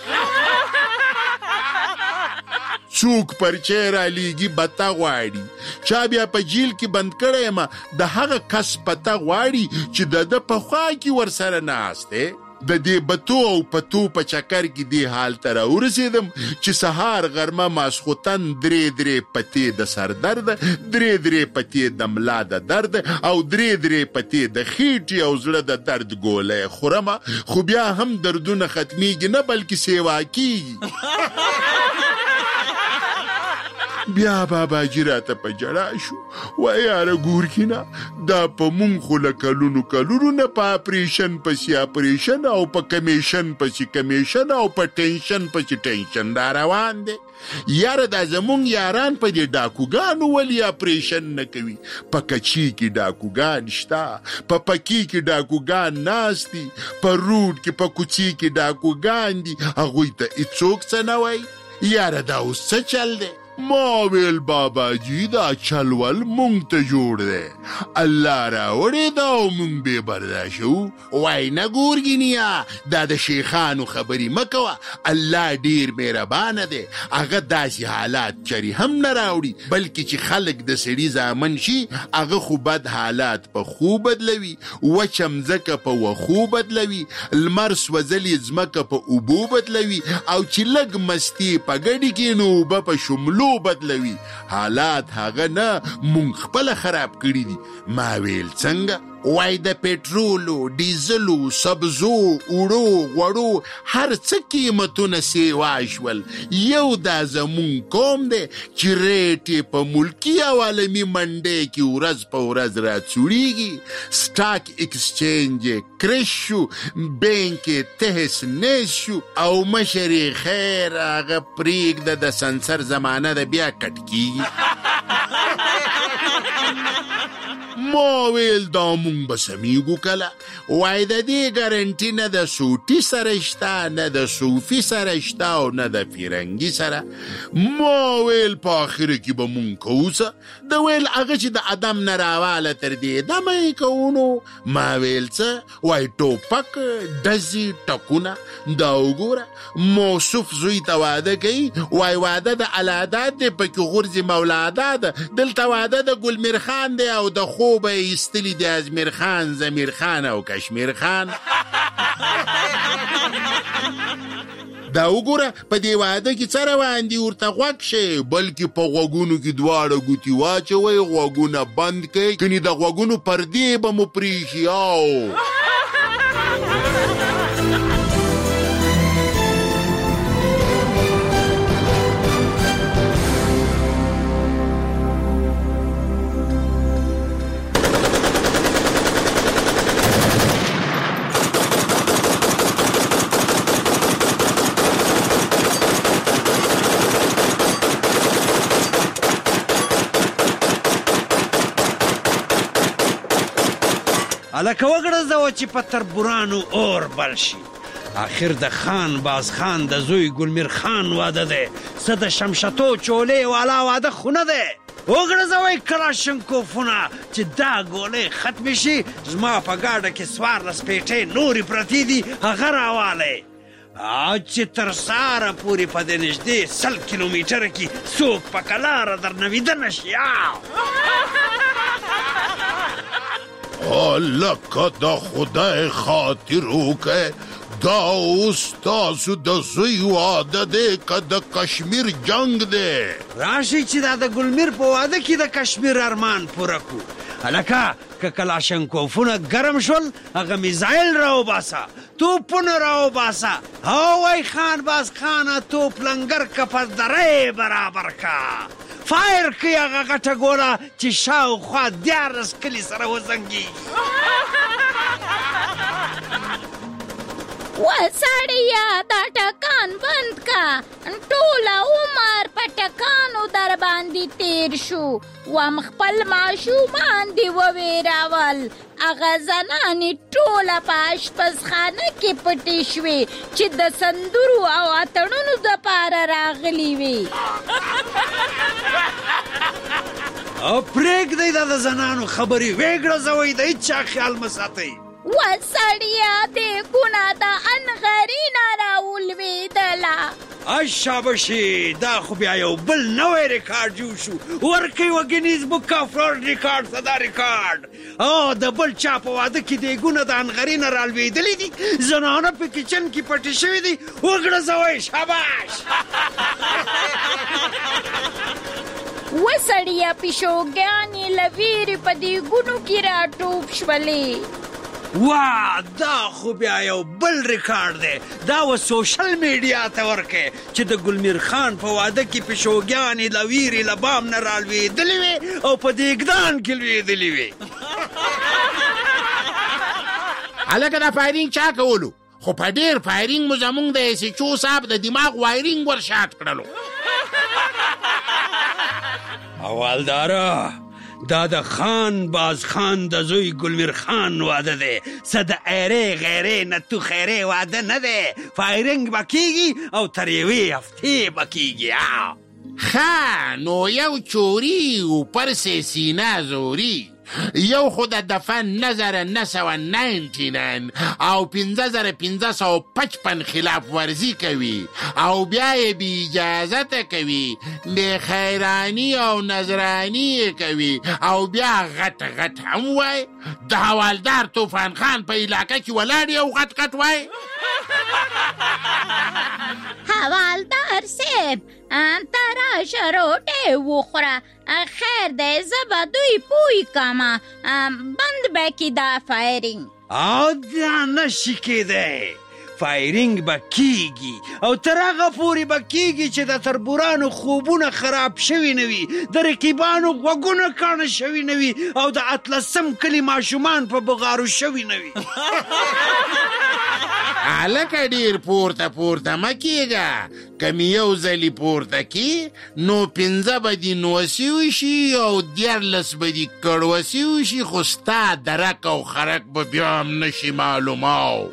څوک پرچې رالیږي بته غواړي چا بیا په جیل کې بند کړی یم د هغه کس پته غواړي چې د پخوا کې ورسره ناست دی. د دې بتو او پتو په چکر کې دی حال ته راورسېدم چې سهار غرمه ماسخوتن درې پتې د سر درد، درې پتې د ملا د درد او درې پتې د خېټې او زړه د درد ګولۍ خورمه خو بیا هم دردونه ختمیږي نه بلکې سیوا کیږي. بیا باباجي راته په جړا شو وای یاره ګورکینا دا په مونږ خو له کلونو نه په اپریشن پسې اپریشن او په کمیشن پسې کمیشن او په ټینشن پسې ټینشن دا روان دی. یاره دا زمونږ یاران په دې ډاکوګانو ولې اپریشن نه کوي؟ په کچي کې ډاکوګان شته، په پکي کې ډاکوګان ناست دي، په روډ کې په کوڅې کې ډاکوګان دي، هغوی ته هېڅوک څه نه وایي. یاره دا اوس څه چل دی؟ ما ویل بابا جی دا چلول مونږ ته جوړ دی الله راوړې دا او مونږ بې برداشته وو. وای نه ګورګینیا دا د شیخانو خبرې مه کوه، الله ډېر مهربانه دی، هغه داسې حالات چرې هم نه راوړي بلکې چې خلک د سړي زامن شي هغه خو بد حالات په خو بدلوي، وچه مځکه په وښو بدلوي، لمر سوځلې ځمکه په اوبو بدلوي، او چې لږ مستي په ګډې کې نو اوبه په شملو بدلوي. حالات هغه نه مونږ خپله خراب کړي دي. ما ویل څنګه؟ وای د پټرولو، ډیزلو، سبزو، اوړو، غوړو هر څه قیمتونه سیوا شول. یو دا زمون قوم دی چې ریټ یې په ملکي او عالمي منډۍ کې ورځ په ورځ راڅوړېږي. سټاک ایکسچینج یې کرش شو، بینک یې تهس نیس شو، او مشر یې خیر هغه پرېږده د سنسر زمانه ده بیا کټ کېږي. ما ویل دا مونږ به سمیږو کله؟ وای د دې ګارنټي نه د سوټي سره شته، نه د صوفي سره شته، او نه د فرنګي سره. ما ویل په آخره کې به مونږ کوو څه؟ د ویل هغه چې د ادم نه راواله تر دې دمه یې کوو نو. ما ویل څه؟ وای ټوپک، ډزې، ټکونه. دا وګوره موصوف زوی ته واده کوي، وای واده د الاداد دی پکې غورځي مولاداد، دلته واده د ګلمیر خان دی او د خوب یې ایستلي د ازمیر خان، زمیر خان او کشمیر خان. دا وګوره په دې واده کې څه روان دي ورته غوږ شئ، بلکې په غوږونو کې دواړه ګوتې واچوئ، غوږونه بند کړئ، کنې د غوږونو پردې به مو پرېښي. الکه وګرځوه چې په تربورانو اور بل شي. آخر د خان باز خان د زوی ګلمیر خان واده دی، څه د شمشتو چولې والا واده خو نه دی. وګرځوئ کلاشنکوفونه چې دا ګولې ختمې شي. زما په ګاډه کې 14 پیټۍ نورې پرتې دي، هغه راوالئ. چې تر ساره پورې په دې نږدې 100 کیلومیټره کې څوک په کلاره درنه ویده نه شي. لکه د خدای خاطر وکړئ، دا اوس تاسو د زوی واده دی که د کشمیر جنگ دی؟ راشئ چې دا د ګلمیر په واده کې د کشمیر ارمان پوره کړو. هلکه که کلاشنکوفونه ګرم شول هغه میزایل راوباسه، توپونه راوباسه، وای خان باز خانه توپ لنګر که په دره برابر که. فایر کړي هغه غټه ګوله چې شاوخوا 14 کلي سره وزنګېږي. وسړیه دا ټکان بند که، ټوله عمر په ټکانو در باندې تیر شو. وم خپل ماشومان دې وویراول، هغه زنانې ټوله په اشپزخانه کې پټې شوې چې د سندرو او اتڼونو دپاره راغلي وې. پرېږدئ دا د زنانو خبرې ویګړځوئ، د هېچا خیال مه ساتئ. وسړیه دې ګونه د انغرینه راولوېدله. شاباشي، دا خو بیا یو بل نوی ریکارډ جوړ شو. ورکوي و ګینیز بک آف ورلډ ریکارډ ته دا ریکارډ. د بل چا په واده کې دیګونه د انغرینه رالوېدلي دي، زنانه په کچن کې پټې شوي دي. وګړځوئ، شاباش. وسړیه پیشوګانې له ویرې په دیګونو کې راټوپ شولې. وا دا خو بیا یو بل ریکارډ دی. دا و سوشل میډیا ته ورکې چې د ګلمیر خان په واده کې پیشوګانې له ویرې له بام نه رالوېدلې وې او په دیګدان کې لوېدلې وې. هلکه دا فایرینګ چا کولو؟ خو په ډېر فایرینګ مو زمونږ د ایس ایچ او صاحب د دماغ وایرینګ ور شاټ کړلو. اولداره دا د خان باز خان د زوی ګلمیر خان واده دی، څه د ایرې غیرې نه تو خیرې واده نه دی. فایرینګ به کېږي او تر یوې هفتې به کېږي. نو یو چوری و پرس سینه زوری، یو خود دفن 1999 او 5555 خلاف ورزی کوي او بیا یې بی اجازه کوي، د خیرانی او نظرانی کوي او بیا غټ غټ هم وای. د حوالدار طوفان خان په علاقه کې ولاړ یو غټ غټ وای. حوالدار صاحب تراشه روټې وخوره، خیر دی زه به دوی پوی کما، بند به کی دا فایرینګ. او دا نشي کېدی، فایرینګ به کیږي او تر هغه پورې به کیږي چې د تربورانو خوبونه خراب شوي نه وي، د رقیبانو غوږونه کاڼه شوي نه وي او د اتلسم کلي ماشومان په بغارو شوي نه وي. هلکه ډېر پورته پورته مه کېږه، که مې یو ځلې پورته کې نو 15 به دې نوسي وشي او 14 به دې کړوسي وشي، خو ستا درک او خرک به بیا هم نشي معلوماو.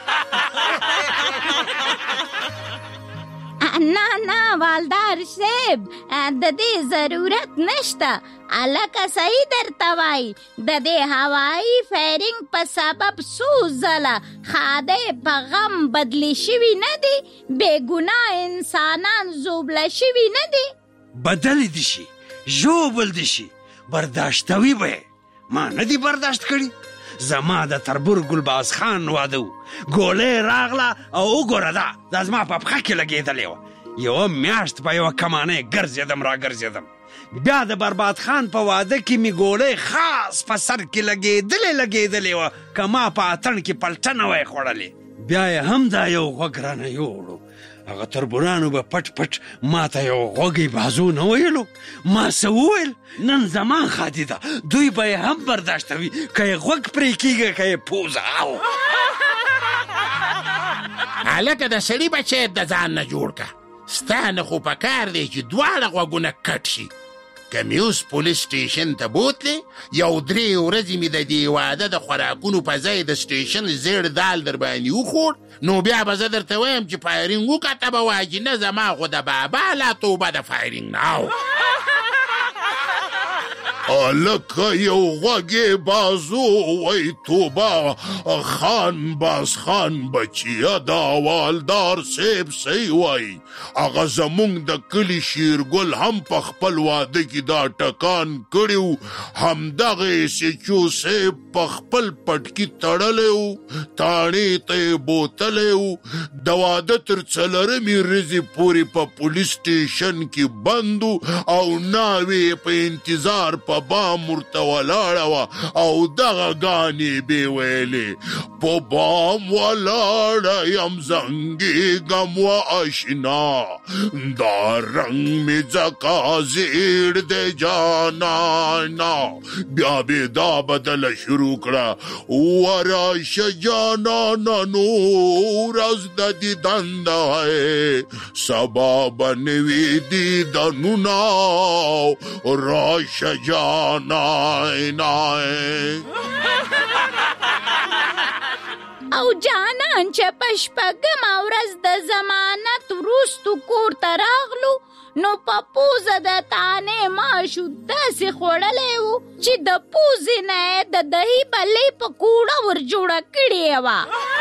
نه والدار صاحب د دې ضرورت نشته، الکه صحیح درته وایي د دې هوایي فایرینګ په سبب څو ځله خاده په غم بدلی شوي نه دي، بېګناه انسانان زوبله شوي نه دي. بدلی دي شي، ژوبل دي شي، برداشتوي به یې ما نه دي برداشت کړي. زما د تربور ګلباز خان واده و، ګولۍ راغله او وګوره دا زما په پښه کې لګېدلې وه، یوه میاشت په یوه کمانۍ ګرځېدم را ګرځېدم. بیا د برباد خان په واده کې مې ګولۍ خاص په سر کې لګېدلې وه، که ما په اتڼ کې پلټنه وی خوړلې. بیا یې هم دا یو غوږ رانه یوړو، هغه تربورانو به پټ پټ ما ته یو غوږی بازو نه ویلو. ما څه وویل؟ نن زمان خادي ده، دوی به یې هم برداشتوي، که یې غوږ پرې کېږي که یې پوزه. او هلکه د سړي بچی د ځان نه جوړ که، ستا نه خو په کار دی چې دواړه غوږونه کټ شي. که مې اوس پولیس سټیشن ته بوتلې، یو 3 ورځې مې د دې واده د خوراکونو په ځای د سټیشن زیړ دال در باندې وخوړ، نو بیا به زه درته وایم چې فایرینګ وکړه، ته به وایي چې نه زما خو د بابا لا توبه د فایرینګ نه. هلکه یو غوږې بازو وی توبه، خان باز خان بچیه د حوالدار صاحب صحیح وی. هغه زمونږ د کلي شیرګل هم په خپل واده کې دا ټکان کړی و، همدغه سچو صاحب په خپل پټکي تړلی و، تاڼې ته یې بوتلی و، د واده تر 4مې ورځې پورې په پولیس سټیشن کې بند و او ناوې په انتظار په بام ورته ولاړه وه او دغه ګانې بې ویلې، په بام ولاړه یم زنګېږم و اشنا، دا رنګ مې ځکه زیړ دی جانانا. بیا بې دا بدله شروع کړه، وراشه جانانا نو ورځ د دیدن دی، سبا به نوي دیدنونه راشه او جانان چې په شپږمه ورځ د ضمانت وروستو کور ته راغلو، نو په پوزه د تانې ماشو داسې خوړلی و چې د پوزې نه یې د دهي بلې په کوړه ور جوړه کړې وه.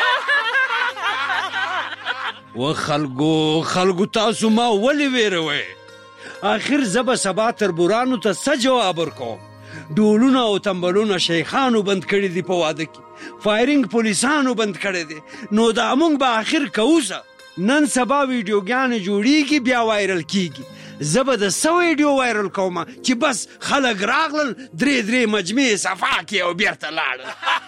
و خلکو تاسو ما ولې ویروئ؟ آخر زه به سبا تربورانو ته څه جواب ورکوم؟ ډولونه او تمبلونه شیخانو بند کړي دي په واده کې، فایرینګ پولیسانو بند کړی دی، نو دا موږ به آخر کوزه. نن سبا ویډیوګانې جوړیږي بیا وایرل کیږي، زه به د څه ویډیو وایرل کومه چې بس خلک راغلل 3 مجموعې صفا کړي او بیرته لاړل.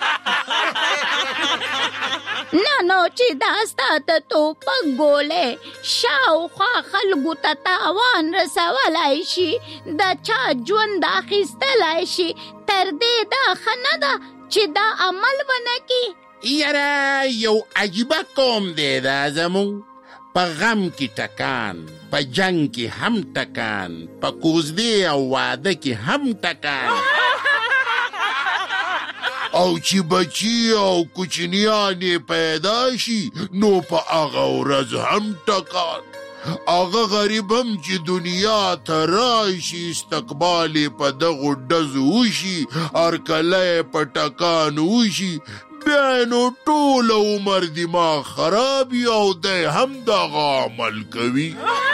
نو چې دا ستا د ټوپک ګولۍ شاوخوا خلکو ته تاوان رسولی شي، د چا ژوند اخیستلی شي، تر دې دا ښه نه ده چې دا عمل ونه کړي. یاره یو عجیبه قوم دی دا زمونږ، په غم کې ټکان، په جنگ کې هم ټکان، په کوزدې او واده کې هم ټکان، او چې بچی او کوچنیان پیدا شي نو په هغه ورځ هم ټکان. هغه غریب هم چې دنیا ته راشي استقبال یې په دغو ډزو وشي هرکله یې په ټکان وشي بیا نو ټول عمر دماغ خراب وي او دی هم دغه عمل کوي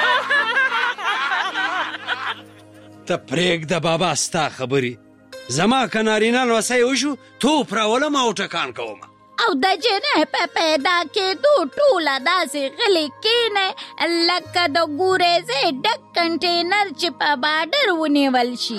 ته پرېږده بابا ستا خبرې زما که نارینه لوسی وشو توپ راولم او ټکان کوم او د جنې په پیدا کېدو ټوله داسې غلې کېنئ لکه د ګوریزې ډک کنټینر چې په باډر ونیول شي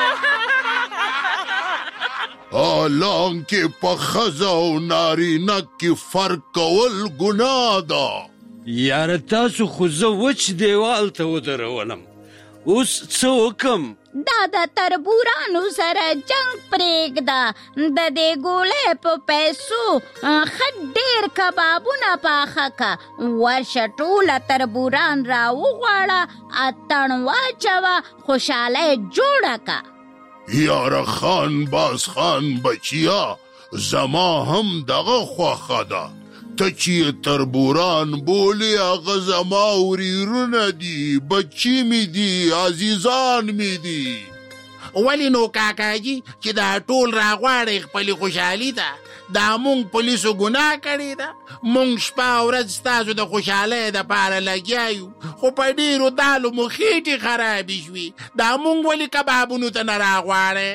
حالانکه په ښځه او نارینه کې فرق کول ګناه ده یاره تاسو خو زه وچ دیوال ته ودرولم اوس څه وکم دا د تربورانو سره جنگ پرېږده د دې ګولۍ په پیسو ښه ډېر کبابونه پاخه که ورشه ټوله تربوران راوغواړه اتڼ واچوه خوشحالۍ جوړه که یاره خان باز خان بچیا زما هم دغه خوښه ده ته چې تربوران بولې هغه زما وریرونه دي بچي مې دي عزیزان مې دي ولې نو کاکاجي چې دا ټول راغواړئ خپلې خوشحالي ته دا مونږ پولیسو ګناه کړې ده مونږ شپه ورځ ستاسو د خوشحالۍ دپاره لګیا یو خو په ډېرو دالو مو خېټې خرابې شوې دا مونږ ولې کبابونو ته نه راغواړئ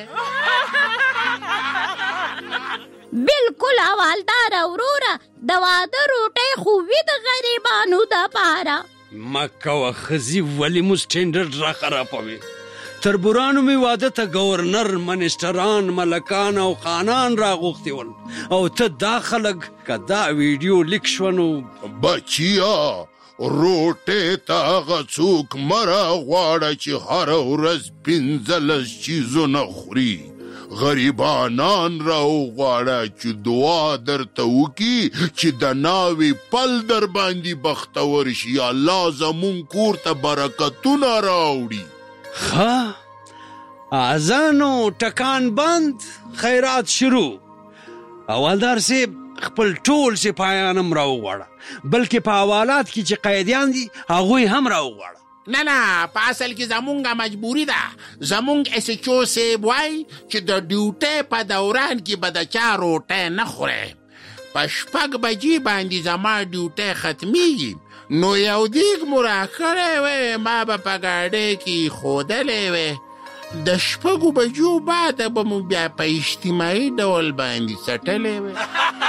بالکل حوالداره وروره د واده روټۍ خو وي د غریبانو دپاره مه کوه ښځې ولې مو سټینډرډ را خرابوي تربورانو مې واده ته گورنر منسټران ملکان او خانان راغوښتي ول او ته دا خلک که دا ویډیو لیک شوه نو بچیا روټې ته هغه څوک مه راغواړه چې هره ورځ 15 چیزونه خوري غریبانان راوغواړه چې دعا درته وکړي چې د ناوې پل در باندې بختور شي الله زمونږ کور ته برکتونه راوړي ښه اذان او ټکان بند خیرات شروع اولدار صاحب خپل ټول سپایان هم راوغواړه بلکې په حوالات کې چې قیدیان دي هغوی هم راوغواړه نه نه په اصل کې زمونږه مجبوري ده زمونږ اس ایچ او صاحب وایي چې د ډیوټۍ په دوران کې به د چا روټۍ نه خورئ په 6 بجې باندې زما ډیوټۍ ختمیږي نو یو دیګ مو راکړی وی ما به په ګاډۍ کې ښودلی وی د 6 بجو بعده به مو بیا په اجتماعي ډول باندې څټلی وی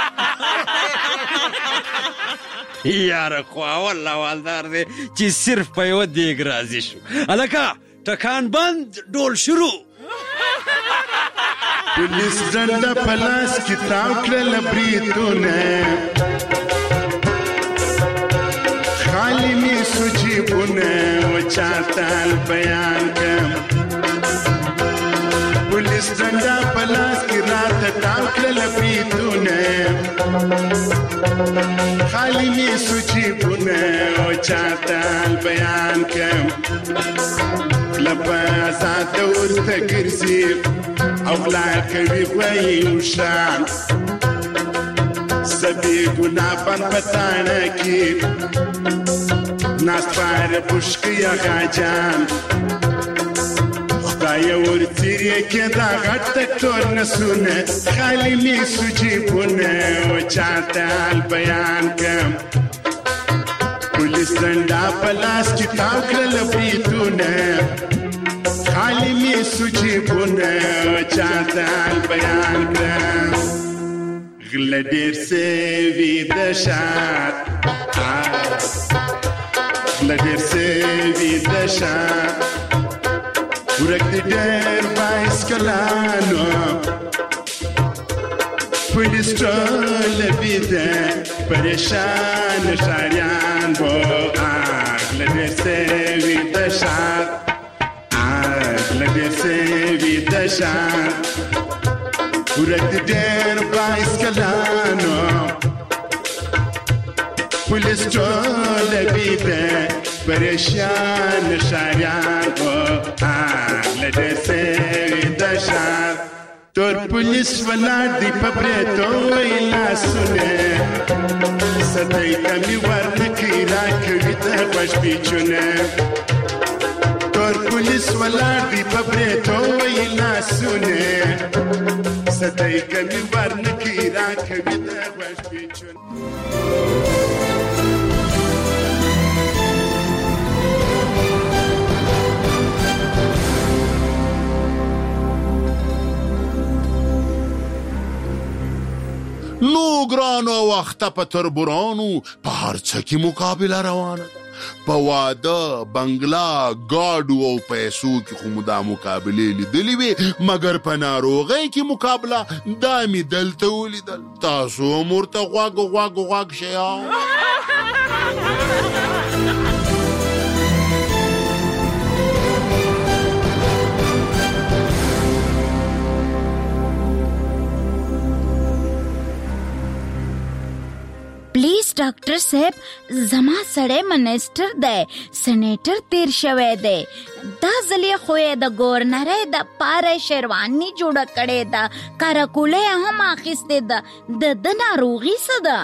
یاره خو اول حوالدار دی چې صرف په یوه دیګ راضي شو هلکه ټکان بند ډول شروع پولیس ډنډه په لاس کې تاو کړله بریتونه خالي مې سو جیبونه وچاته بیان کړم پولیس ډنډه په لاس کې راته تاو کړله بریتونه خالي مې سو جیبونه وچاته بیان کړم لپه آزاده ورته ګرځي او غلا کوي غوایي وشان سبي ګناه په تانه کې ناست پاره پوشکي هغه جان خدای ورتیرې کې دا غټ ټکټور نسونه خالي مې سو جیبونه وچاته بیان کړم پولیس ډنډه په لاس کې تاو کړله بریتونه خالي مې سو جیبونه وچاته بیان کړم غله ډېر سوي د شات غله ډېر سوي د شات ورک دې ډېر بایسکلانو پولیس ټول بیده پریشان ښاریان بو غله ډېر سوي د شات غله ډېر سوي د شات ورک دې ډېر بایسکلانو پولیس ټول بیده پریشان ښاریان بو غله ډېر سوي د شات تور پولیس ولاړ دی په بریتو لاسونه سدی کمی ورنکې راکوي د غوږ پیچونه تور پولیس ولاړ دي په بریتو وایي لاسونه ستۍ کمې ورنکي راکوي د غوږ پیچونه. نو ګرانو وخته په تربورانو په هر څه کې مقابله روانه ده. په واده، بنګلا، ګاډو او پیسو کې خو مو دا مقابلې لیدلې وې، مګر په ناروغۍ کې مقابله دا مې دلته ولیدل. تاسو هم ورته غوږ شئ. پلیز ډاکټر صاحب زما سړی منیسټر دی، سینیټر تیر شوی دی. دا ځلې خو یې د ګورنرۍ د پاره شیرواني جوړه کړې ده، کارکولی هم اخیستې ده. د ناروغي څه ده؟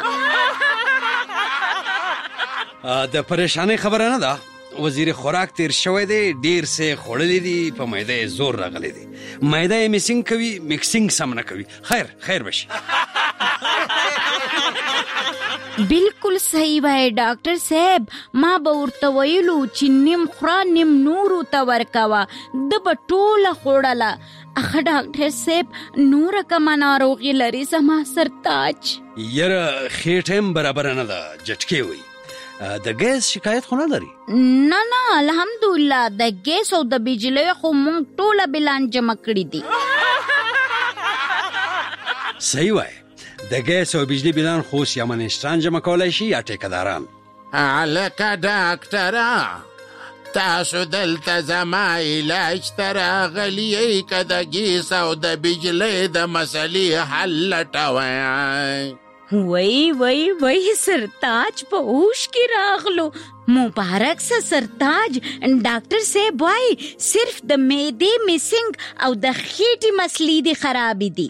د پریشانۍ خبره نه ده. وزیر خوراک تیر شوی دی، ډیر څه خوړلی دي، په معده یې زور راغلی دی. معده یې میسینګ کوي، میکسینګ سم نه کوي. خیر بشي. بالکل صحیح وای ډاکټر صاحب. ما به ورته ویلو چې نیم خوره نیم نورو ته ورکوه، د به ټوله خوړله. اخه ډاکټر صاحب نوره کومه ناروغي لري زما سرتاج؟ یاره خېټه هم برابره نه ده، جټکې وي. د ګیس شکایت خو نه لري؟ نه الحمدلله. د ګیس او د بجلی خو مونږ ټوله بلان جمع کړي دي. صحیح وای. د ګیس او بجلی بلان خو یا منیسټران جمع کولی شي یا ټیکهداران. هلکه ډاکټره تاسو دلته زما علاج ته راغلي یئ که د ګیس او د بجلی د مسلې حل لټوئ؟ وای سرتاج په اوش کې راغلو. مبارک سه سرتاج. ډاکټر صاحب وای صرف د معدې میسینګ او د خېټې مسلې دي خرابې دي.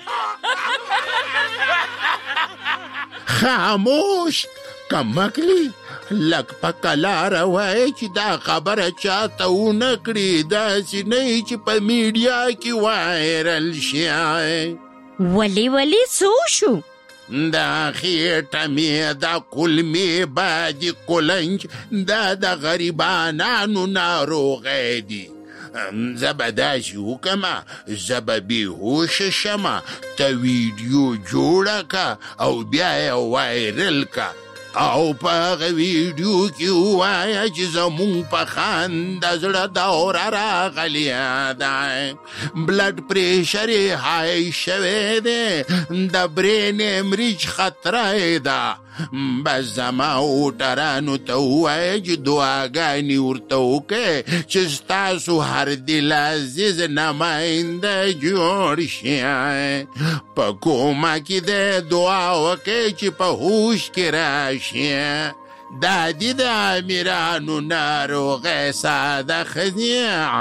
خاموش کمکلی لک په کلاره وای چې دا خبره چاته ونه کړي، داسې نه چې په میډیا کې وایرل شي. ولی څه شو؟ دا خېټه مې دا کلمې بادي کلنج دا د غریبانانو ناروغی دي. زه به داسې وکمه، زه به بېهوشه شمه، ته ویډیو جوړه که او بیا یې وایرل که او په هغه ویډیو کې ووایه چې زمونږ په خنده زړه دوره راغلې ده، بلډ پریشر یې های شوی دی، د برین امریج خطره یې ده. بس زما اوټرانو ته ووایه چې دعاګانې ورته وکړئ چې ستاسو هر دل عزیز نماینده جوړ شي. په کومه کې د دعا وکړئ چې په هوش کې راشي. دا دي د امیرانو ناروغۍ ساده ښځې.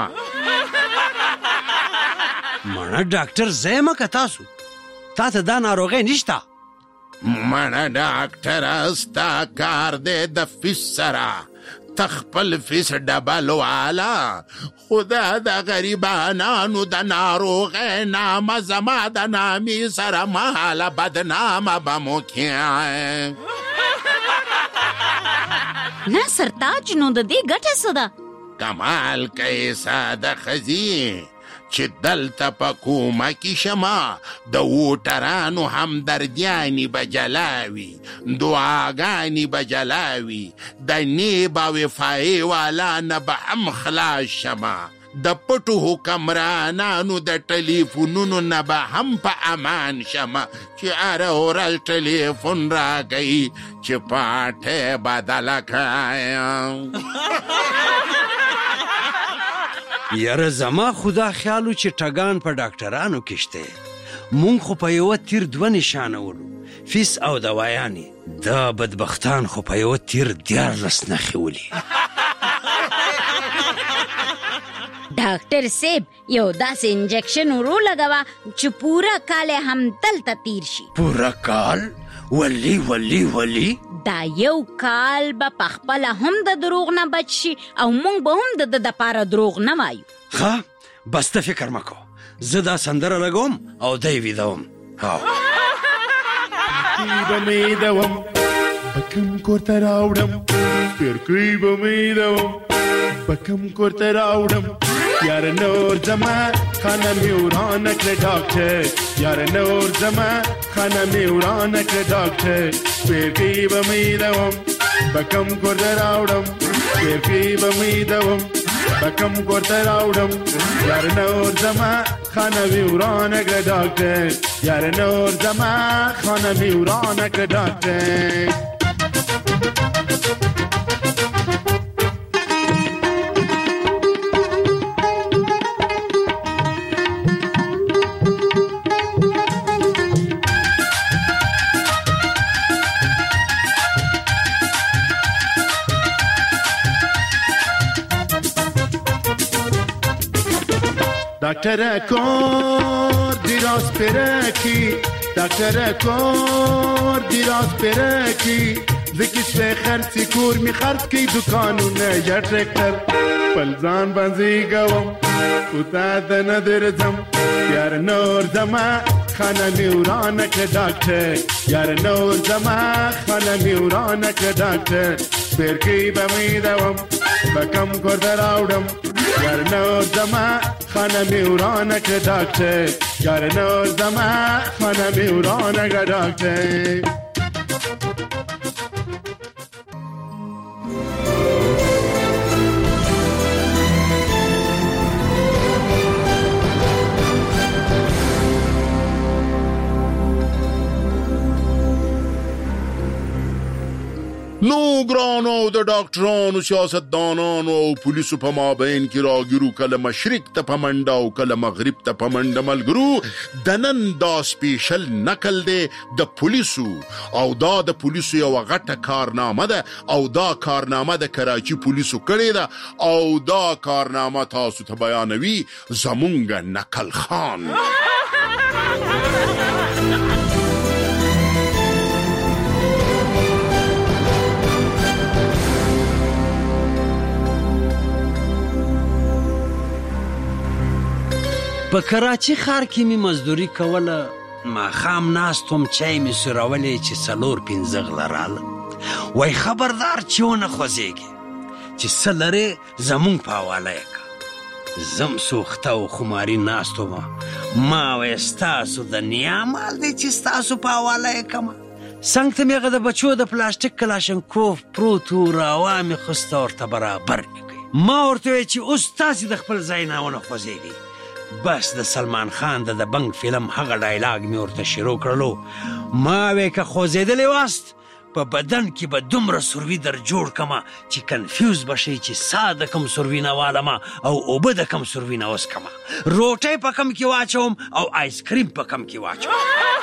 مړه ډاکټر زه یم که تاسو؟ تا ته دا ناروغۍ نشته؟ مړه ډاکټره ستا کار دی د فیس سره، ته خپل فیس ډبل واله، خو دا د غریبانانو د ناروغۍ نامه زما د نامې سره مهاله بدنامه به مو کړي. نه سرتاج نو د دې ګټه څه ده؟ کمال کوي ساده ښځې چې دلته په کومه کې شمه، د ووټرانو همدردیانې به جلاوي، دعاګانې به جلاوي، د نیب او وفایې والا نه به هم خلاص شمه، د پټو حکمرانانو د ټلیفونونو نه به هم په امان شمه چې هره ورځ ټلیفون راکوي چې پاټې بدله کړم. یاره زما خدا خیالو چې ټګان په ډاکټرانو کې شته. مونږ خو په یوه تیر 2 نشانه ولو، فیس او دوایانې. دا بدبختان خو په یوه تیر 14 نښې ولي. ډاکټر صاحب یو داسې انجکشن ورو لګوه چې پوره کال هم دلته تیر شي. پوره کال؟ ولی دا یو کال به پخپله هم د دروغ نه بچ شي او مونږ به هم د دپاره دروغ نه وایو. ښه بس ته فکر مه کوه، زه دا سندره لګوم او دی ویدوم. به مې دوم بکم کور ته راوړم، پیرکۍ به مې دوم بکم کور ته راوړم. یار نور زما خانه مې ورانه کړه ډاکټر، یار نور زما خانه مې ورانه کړه ډاکټر. پیرکۍ به مې دوم بکم کور ته راوړم، پیرکۍ به مې دوم بکم کور ته راوړم. یار نور زما خانه مې ورانه کړه ډاکټر، یار نور زما خانه مې ورانه کړه ډاکټر. دکتر کور دیراز پرکی، دکتر کور دیراز پرکی. زکیشوی خرچی کور می خرچ کی دکانونه یا ترکتر. پلزان بانزی گوم کتا دن درزم. یار نور زما خانه می ورانه که دکتر، یار نور زما خانه می ورانه که دکتر. پیرکی به می دوم بکم کور دراودم، یار نور زما خانه می ورانه که دکتر، یار نور زما خانه می ورانه که دکتر. نو ګرانو د ډاکټرانو، سیاستدانانو او پولیسو په مابین کې راګیرو، کله مشرق ته په منډه او کله مغرب ته په منډه. ملګرو د نن دا سپیشل نقل دی د پولیسو، او دا د پولیسو یو غټه کارنامه ده، او دا کارنامه د کراچي پولیسو کړې ده، او دا کارنامه تاسو ته بیانوي زمونږ نقل خان. په کراچي ښار کې مې مزدوري کوله، ماښام ناست وم، چای مې سورولی چې 4-5 غله راله. وای خبردار چې ونه خوځېږي، چې څه لرې زمونږ په حواله یې که. زم سوخته او خماري ناست وم، ما وی ستاسو د نیا مال دی چې ستاسو په حواله یې کمه. څنګ ته مې هغه د بچو د پلاسټیک کلاشنکوف پروت و، راوا مې خسته ورته برابر مې کړي. ما ورته وی چې اوس تاسې د خپل ځای نه ونه خوځېږئ. بس د سلمان خان د بنګ فلم هغه ډایلاګ مې ورته شروع کړلو. ما وی که خوځېدلی واست په بدن کې به دومره سروي در جوړ کمه چې کنفیوز بشئ چې سا د کم سروي نه والمه او اوبه د کم سروي نه وسکمه، روټۍ په کم کې واچوم او آیس کریم په کم کې واچوم.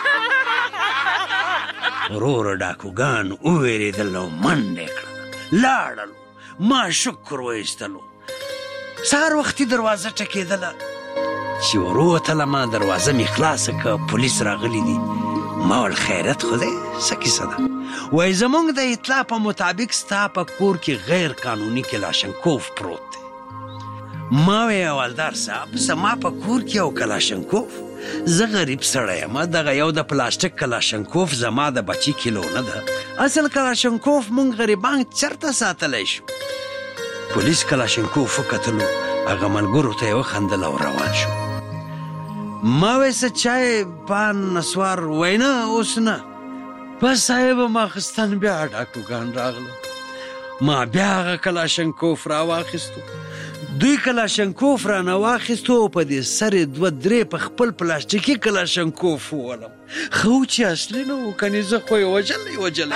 وروره ډاکوګان وویرېدل او منډې کړه، لاړلو. ما شکر وایستلو. سهار وختي دروازه ټکېدله چې وروتلمه، دروازه مې خلاصه که، پولیس راغلی دي. ما ول خیرت خو دی، څه کیسه ده؟ وایي زمونږ د اطلاع په مطابق ستا په کور کې غیر قانوني کلاشنکوف پروت دی. ما وی حوالدار صاحب زما په کور کې یو کلاشنکوف؟ زه غریب سړی یم، دغه یو د پلاسټیک کلاشنکوف زما د بچي کیلو نه ده. اصل کلاشنکوف مونږ غریبان چرته ساتلی شو؟ پولیس کلاشنکوف وکتلو، هغه ملګرو ته یې وخندل او روان شو. ما وی څه چای پان نسوار؟ وی نه اوس نه. بس صاحب ماخستن بیا ډاکوګان راغله. ما بیا هغه کلاشنکوف راواخیستو. دوی کلاشنکوف رانه واخیستو او په دې سر یې 2-3 په خپل پلاسټیکي کلاشنکوف وولم. خو چې اصلي نه و، کنې زه خو یې وجلی.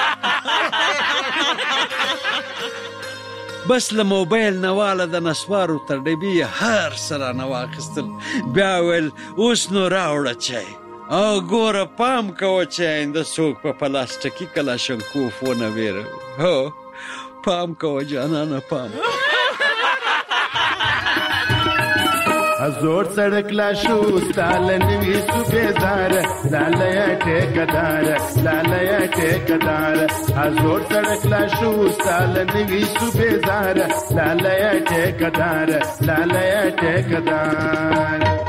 بس له موبایل نه واله د نسوارو تر ډبې هر څه رانه واخیستل. بیا ویل اوس نو راوړه چای، او ګوره پام کوه چې آینده څوک په پلاسټیکي کلاشنکوف ونه ویره. هو پام کوه جانانه، پام. ازور سړک لا شو ستال نوي صوبېدار لاله ټیکدار لاله ټیکدار ازور سړک لا شو ستال نوي صوبېدار لاله ټیکدار لاله ټیکدار